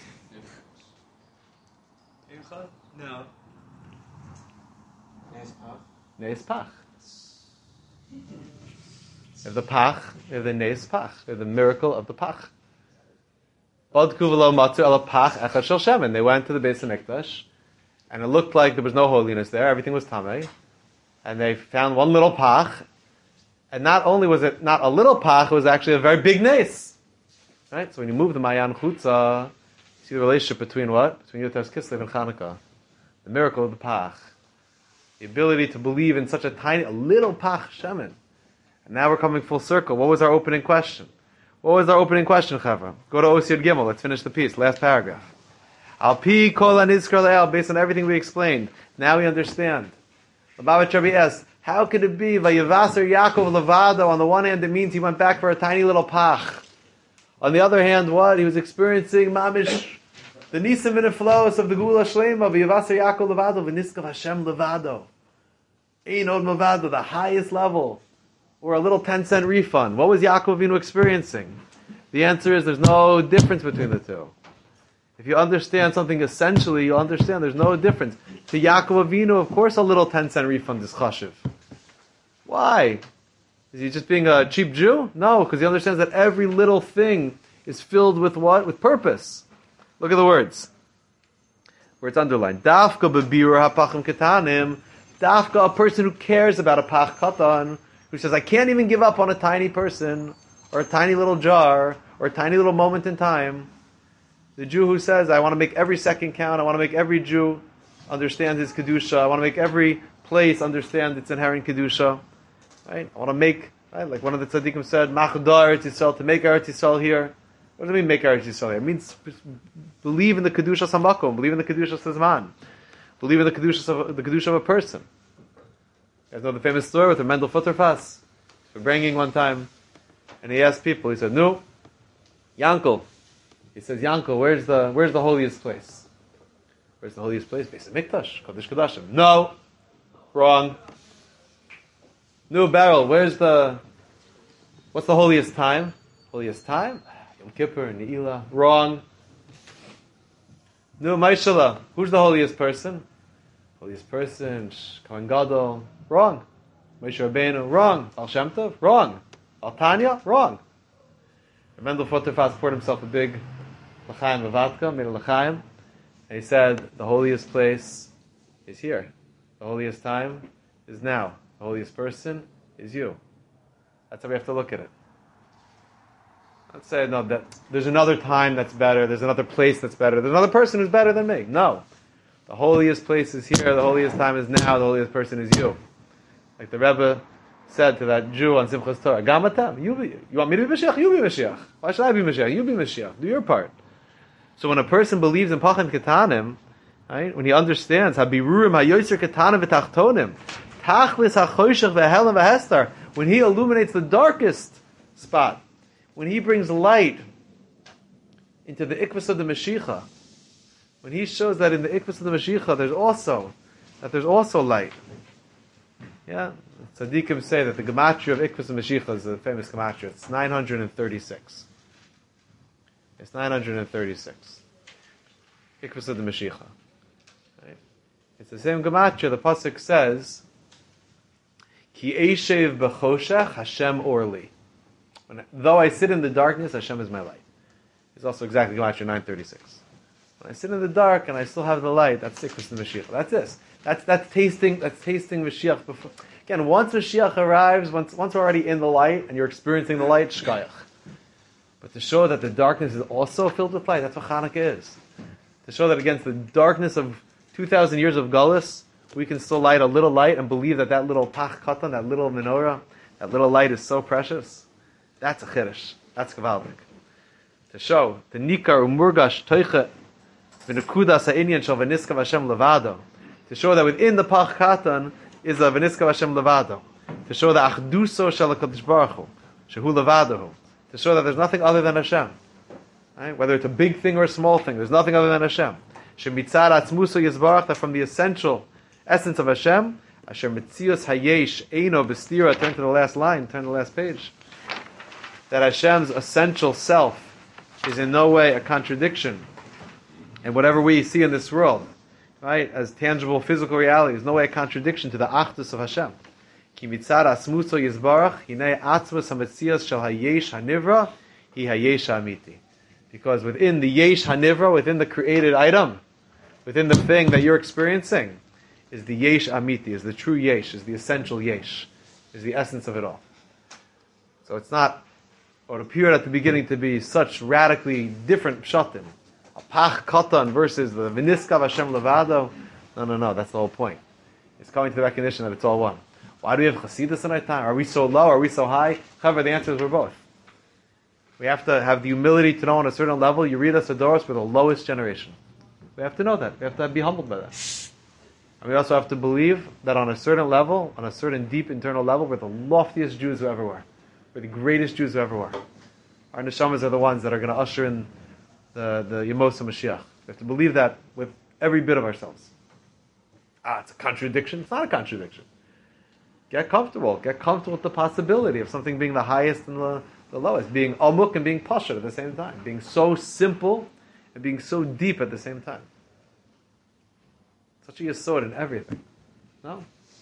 No. Neis pach. You have the pach, you have the neis pach, you have the miracle of the pach. Bodku v'lo matzu ela pach echad shel shemen. They went to the Beis Hamikdash, and it looked like there was no holiness there. Everything was tamei, and they found one little pach, and not only was it not a little pach, it was actually a very big neis. Right. So when you move the Ma'ayan chutza, you see the relationship between what? Between Yud Tes Kislev and Chanukah, the miracle of the pach. The ability to believe in such a tiny, a little pach shemen. And now we're coming full circle. What was our opening question? What was our opening question, Chavra? Go to Osir Gimel. Let's finish the piece. Last paragraph. Al pi kol anizkar le'el, based on everything we explained. Now we understand. Lubavitch Rebbe asks, how could it be Vayavaser Yaakov Levado? On the one hand, it means he went back for a tiny little pach. On the other hand, what? He was experiencing mamish, the nisim and flows of the Gula Shlema, V'yavaser Yaakov Levado, V'niskav Hashem Levado. Einod Levado, the highest level. Or a little ten cent refund. What was Yaakov Avinu experiencing? The answer is there's no difference between the two. If you understand something essentially, you'll understand there's no difference. To Yaakov Avinu, of course a little ten cent refund is chashiv. Why? Is he just being a cheap Jew? No, because he understands that every little thing is filled with what? With purpose. Look at the words. Where it's underlined. Dafka bebira hapachim ketanim. Dafka, a person who cares about a pach katan, who says, I can't even give up on a tiny person, or a tiny little jar, or a tiny little moment in time. The Jew who says, I want to make every second count, I want to make every Jew understand his Kedusha, I want to make every place understand its inherent kedusha. Right? I want to make, right? Like one of the tzaddikim said, "Machdar Eretz Yisrael," to make Eretz Yisrael here. What does it mean, make Eretz Yisrael here? It means believe in the kedusha samakom, believe in the kedusha sezman, believe in the kedusha of the kedusha of a person. You guys know the famous story with the Mendel Futterfass, for bringing one time, and he asked people. He said, "No, Yankel." He says, "Yankel, where's the where's the holiest place? Where's the holiest place? Beis Hamikdash, Kodesh Kodashim." No, wrong. No, Beryl, where's the what's the holiest time? Holiest time? Yom Kippur, Ne'ilah. Wrong. No, Maishala, who's the holiest person? Holiest person, Kohen Gadol. Wrong. Moshe Rabbeinu. Wrong. Al Shem Tov. Wrong. Al Tanya. Wrong. Mendel Futterfass poured himself a big l'chaim of vodka, made a l'chaim, and he said, the holiest place is here. The holiest time is now. The holiest person is you. That's how we have to look at it. Let's say, no, that there's another time that's better, there's another place that's better, there's another person who's better than me. No. The holiest place is here, the holiest time is now, the holiest person is you. Like the Rebbe said to that Jew on Simchas Torah, Gamatam, you, be, you want me to be Mashiach? You be Mashiach. Why should I be Mashiach? You be Mashiach. Do your part. So when a person believes in Pachim Ketanim, right, when he understands, Habirurim HaYoser Ketanim V'Tachtonim, Tachlis HaChoshech V'Helam V'Hestar, when he illuminates the darkest spot, when he brings light into the Ikvus of the Mashiach, when he shows that in the Ikvus of the Mashiach there's also, that there's also light. Yeah, tzaddikim say that the gematria of Ikvus and Mashiach is a famous gematria. It's nine hundred thirty-six. It's nine hundred thirty-six. Ikvus of the Mashiach. Right? It's the same gematria. The pasuk says, "Ki eshev b'choshech Hashem orli." When, though I sit in the darkness, Hashem is my light. It's also exactly gematria nine thirty-six. When I sit in the dark and I still have the light, that's Ikvus of the Mashiach. That's this. That's that's tasting that's tasting Mashiach before. Again, once Mashiach arrives, once once we're already in the light and you're experiencing the light, shkayach. But to show that the darkness is also filled with light, that's what Hanukkah is. To show that against the darkness of two thousand years of Gullus, we can still light a little light and believe that that little pach katan, that little menorah, that little light is so precious. That's a chiddush. That's gavaldik. To show the nikar umurgash toichet v'nekudas ha'inyan shel v'niskav Hashem levado. To show that within the Pach Katan is a V'niskav Hashem Levado. To show the Achduso Shel HaKadosh Baruch Hu, Shehu Levado. To show that there's nothing other than Hashem. Right? Whether it's a big thing or a small thing, there's nothing other than Hashem. Shemitzad Atzmuso Yizbarach, that from the essential essence of Hashem, Asher Metzios Hayesh Eino B'stira, turn to the last line, turn to the last page, that Hashem's essential self is in no way a contradiction in whatever we see in this world. Right, as tangible physical reality, there's no way a contradiction to the achdus of Hashem. Ki mitzad asmuso yizbarach, hinei atzmus hametzias shel hayesh hanivra, hi hayesh amiti. Because within the yesh hanivra, within the created item, within the thing that you're experiencing, is the yesh amiti, is the true yesh, is the essential yesh, is the essence of it all. So it's not what appeared at the beginning to be such radically different pshatim. A pach katan versus the v'niskav Hashem levado. No, no, no. That's the whole point. It's coming to the recognition that it's all one. Why do we have chassidus in our time? Are we so low? Are we so high? However, the answer is we're both. We have to have the humility to know on a certain level, you read us Adoros, we're the lowest generation. We have to know that. We have to be humbled by that. And we also have to believe that on a certain level, on a certain deep internal level, we're the loftiest Jews who ever were. We're the greatest Jews who ever were. Our neshamas are the ones that are going to usher in the the Yemosa Mashiach. We have to believe that with every bit of ourselves. Ah, it's a contradiction. It's not a contradiction. Get comfortable. Get comfortable with the possibility of something being the highest and the, the lowest. Being amuk and being pashut at the same time. Being so simple and being so deep at the same time. Such a yesod in everything. No?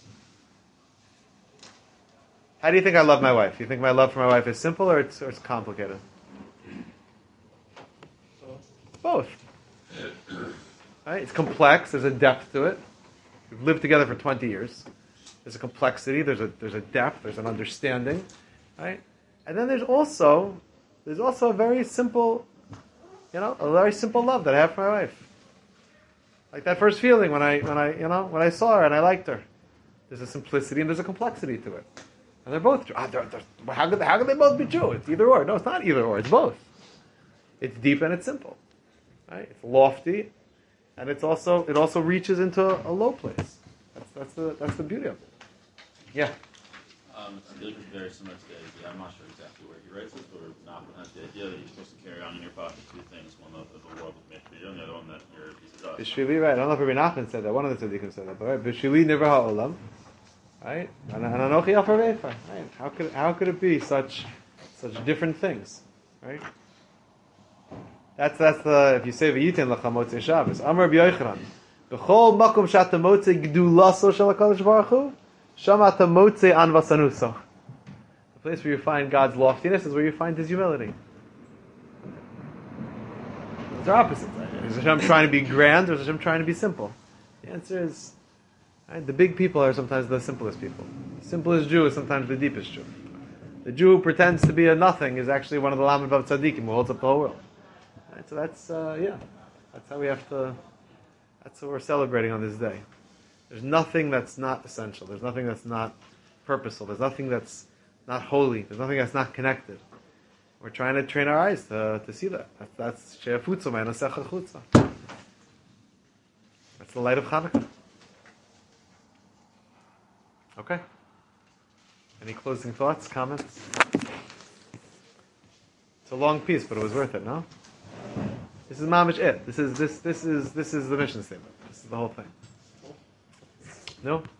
How do you think I love my wife? You think my love for my wife is simple or it's, or it's complicated? Both. Right? It's complex. There's a depth to it. We've lived together for twenty years. There's a complexity. There's a there's a depth. There's an understanding. Right? And then there's also there's also a very simple, you know, a very simple love that I have for my wife. Like that first feeling when I when I you know when I saw her and I liked her. There's a simplicity and there's a complexity to it. And they're both true. Ah, they're, they're, how, could, how could they both be true? It's either or. No, it's not either or. It's both. It's deep and it's simple. Right? It's lofty, and it's also it also reaches into a, a low place. That's that's the that's the beauty of it. Yeah. Um, I feel like it's very similar to the idea. I'm not sure exactly where he writes it, or not, but has the idea that you're supposed to carry on in your pocket two things: one of the world with Mishpah, and the other one that you're a piece of dust. Bishvili, right? I don't know if Rabbi Nachman said that. One of the tzaddikim said that, but right? Bishvili never ha'olam, right? And anochi alfa reifa, right? How could how could it be such such different things, right? That's that's the if you say v'yitin lacha motzei Shabbos. Amar b'yochanan, b'chol makom shata motzei gdulaso shel Hakadosh Baruch Hu, shama ata motzei anvasanuso. The place where you find God's loftiness is where you find His humility. Those are opposites. Is Hashem trying to be grand, or is Hashem trying to be simple? The answer is, right, the big people are sometimes the simplest people. The simplest Jew is sometimes the deepest Jew. The Jew who pretends to be a nothing is actually one of the Lamed Vav Tzaddikim who holds up the whole world. Right, so that's, uh, yeah, that's how we have to, that's what we're celebrating on this day. There's nothing that's not essential. There's nothing that's not purposeful. There's nothing that's not holy. There's nothing that's not connected. We're trying to train our eyes to, to see that. That's She'afutza Ma'anasecha Chutza. That's the light of Hanukkah. Okay. Any closing thoughts, comments? It's a long piece, but it was worth it, no? This is mamish it. This is this this is this is the mission statement. This is the whole thing. No?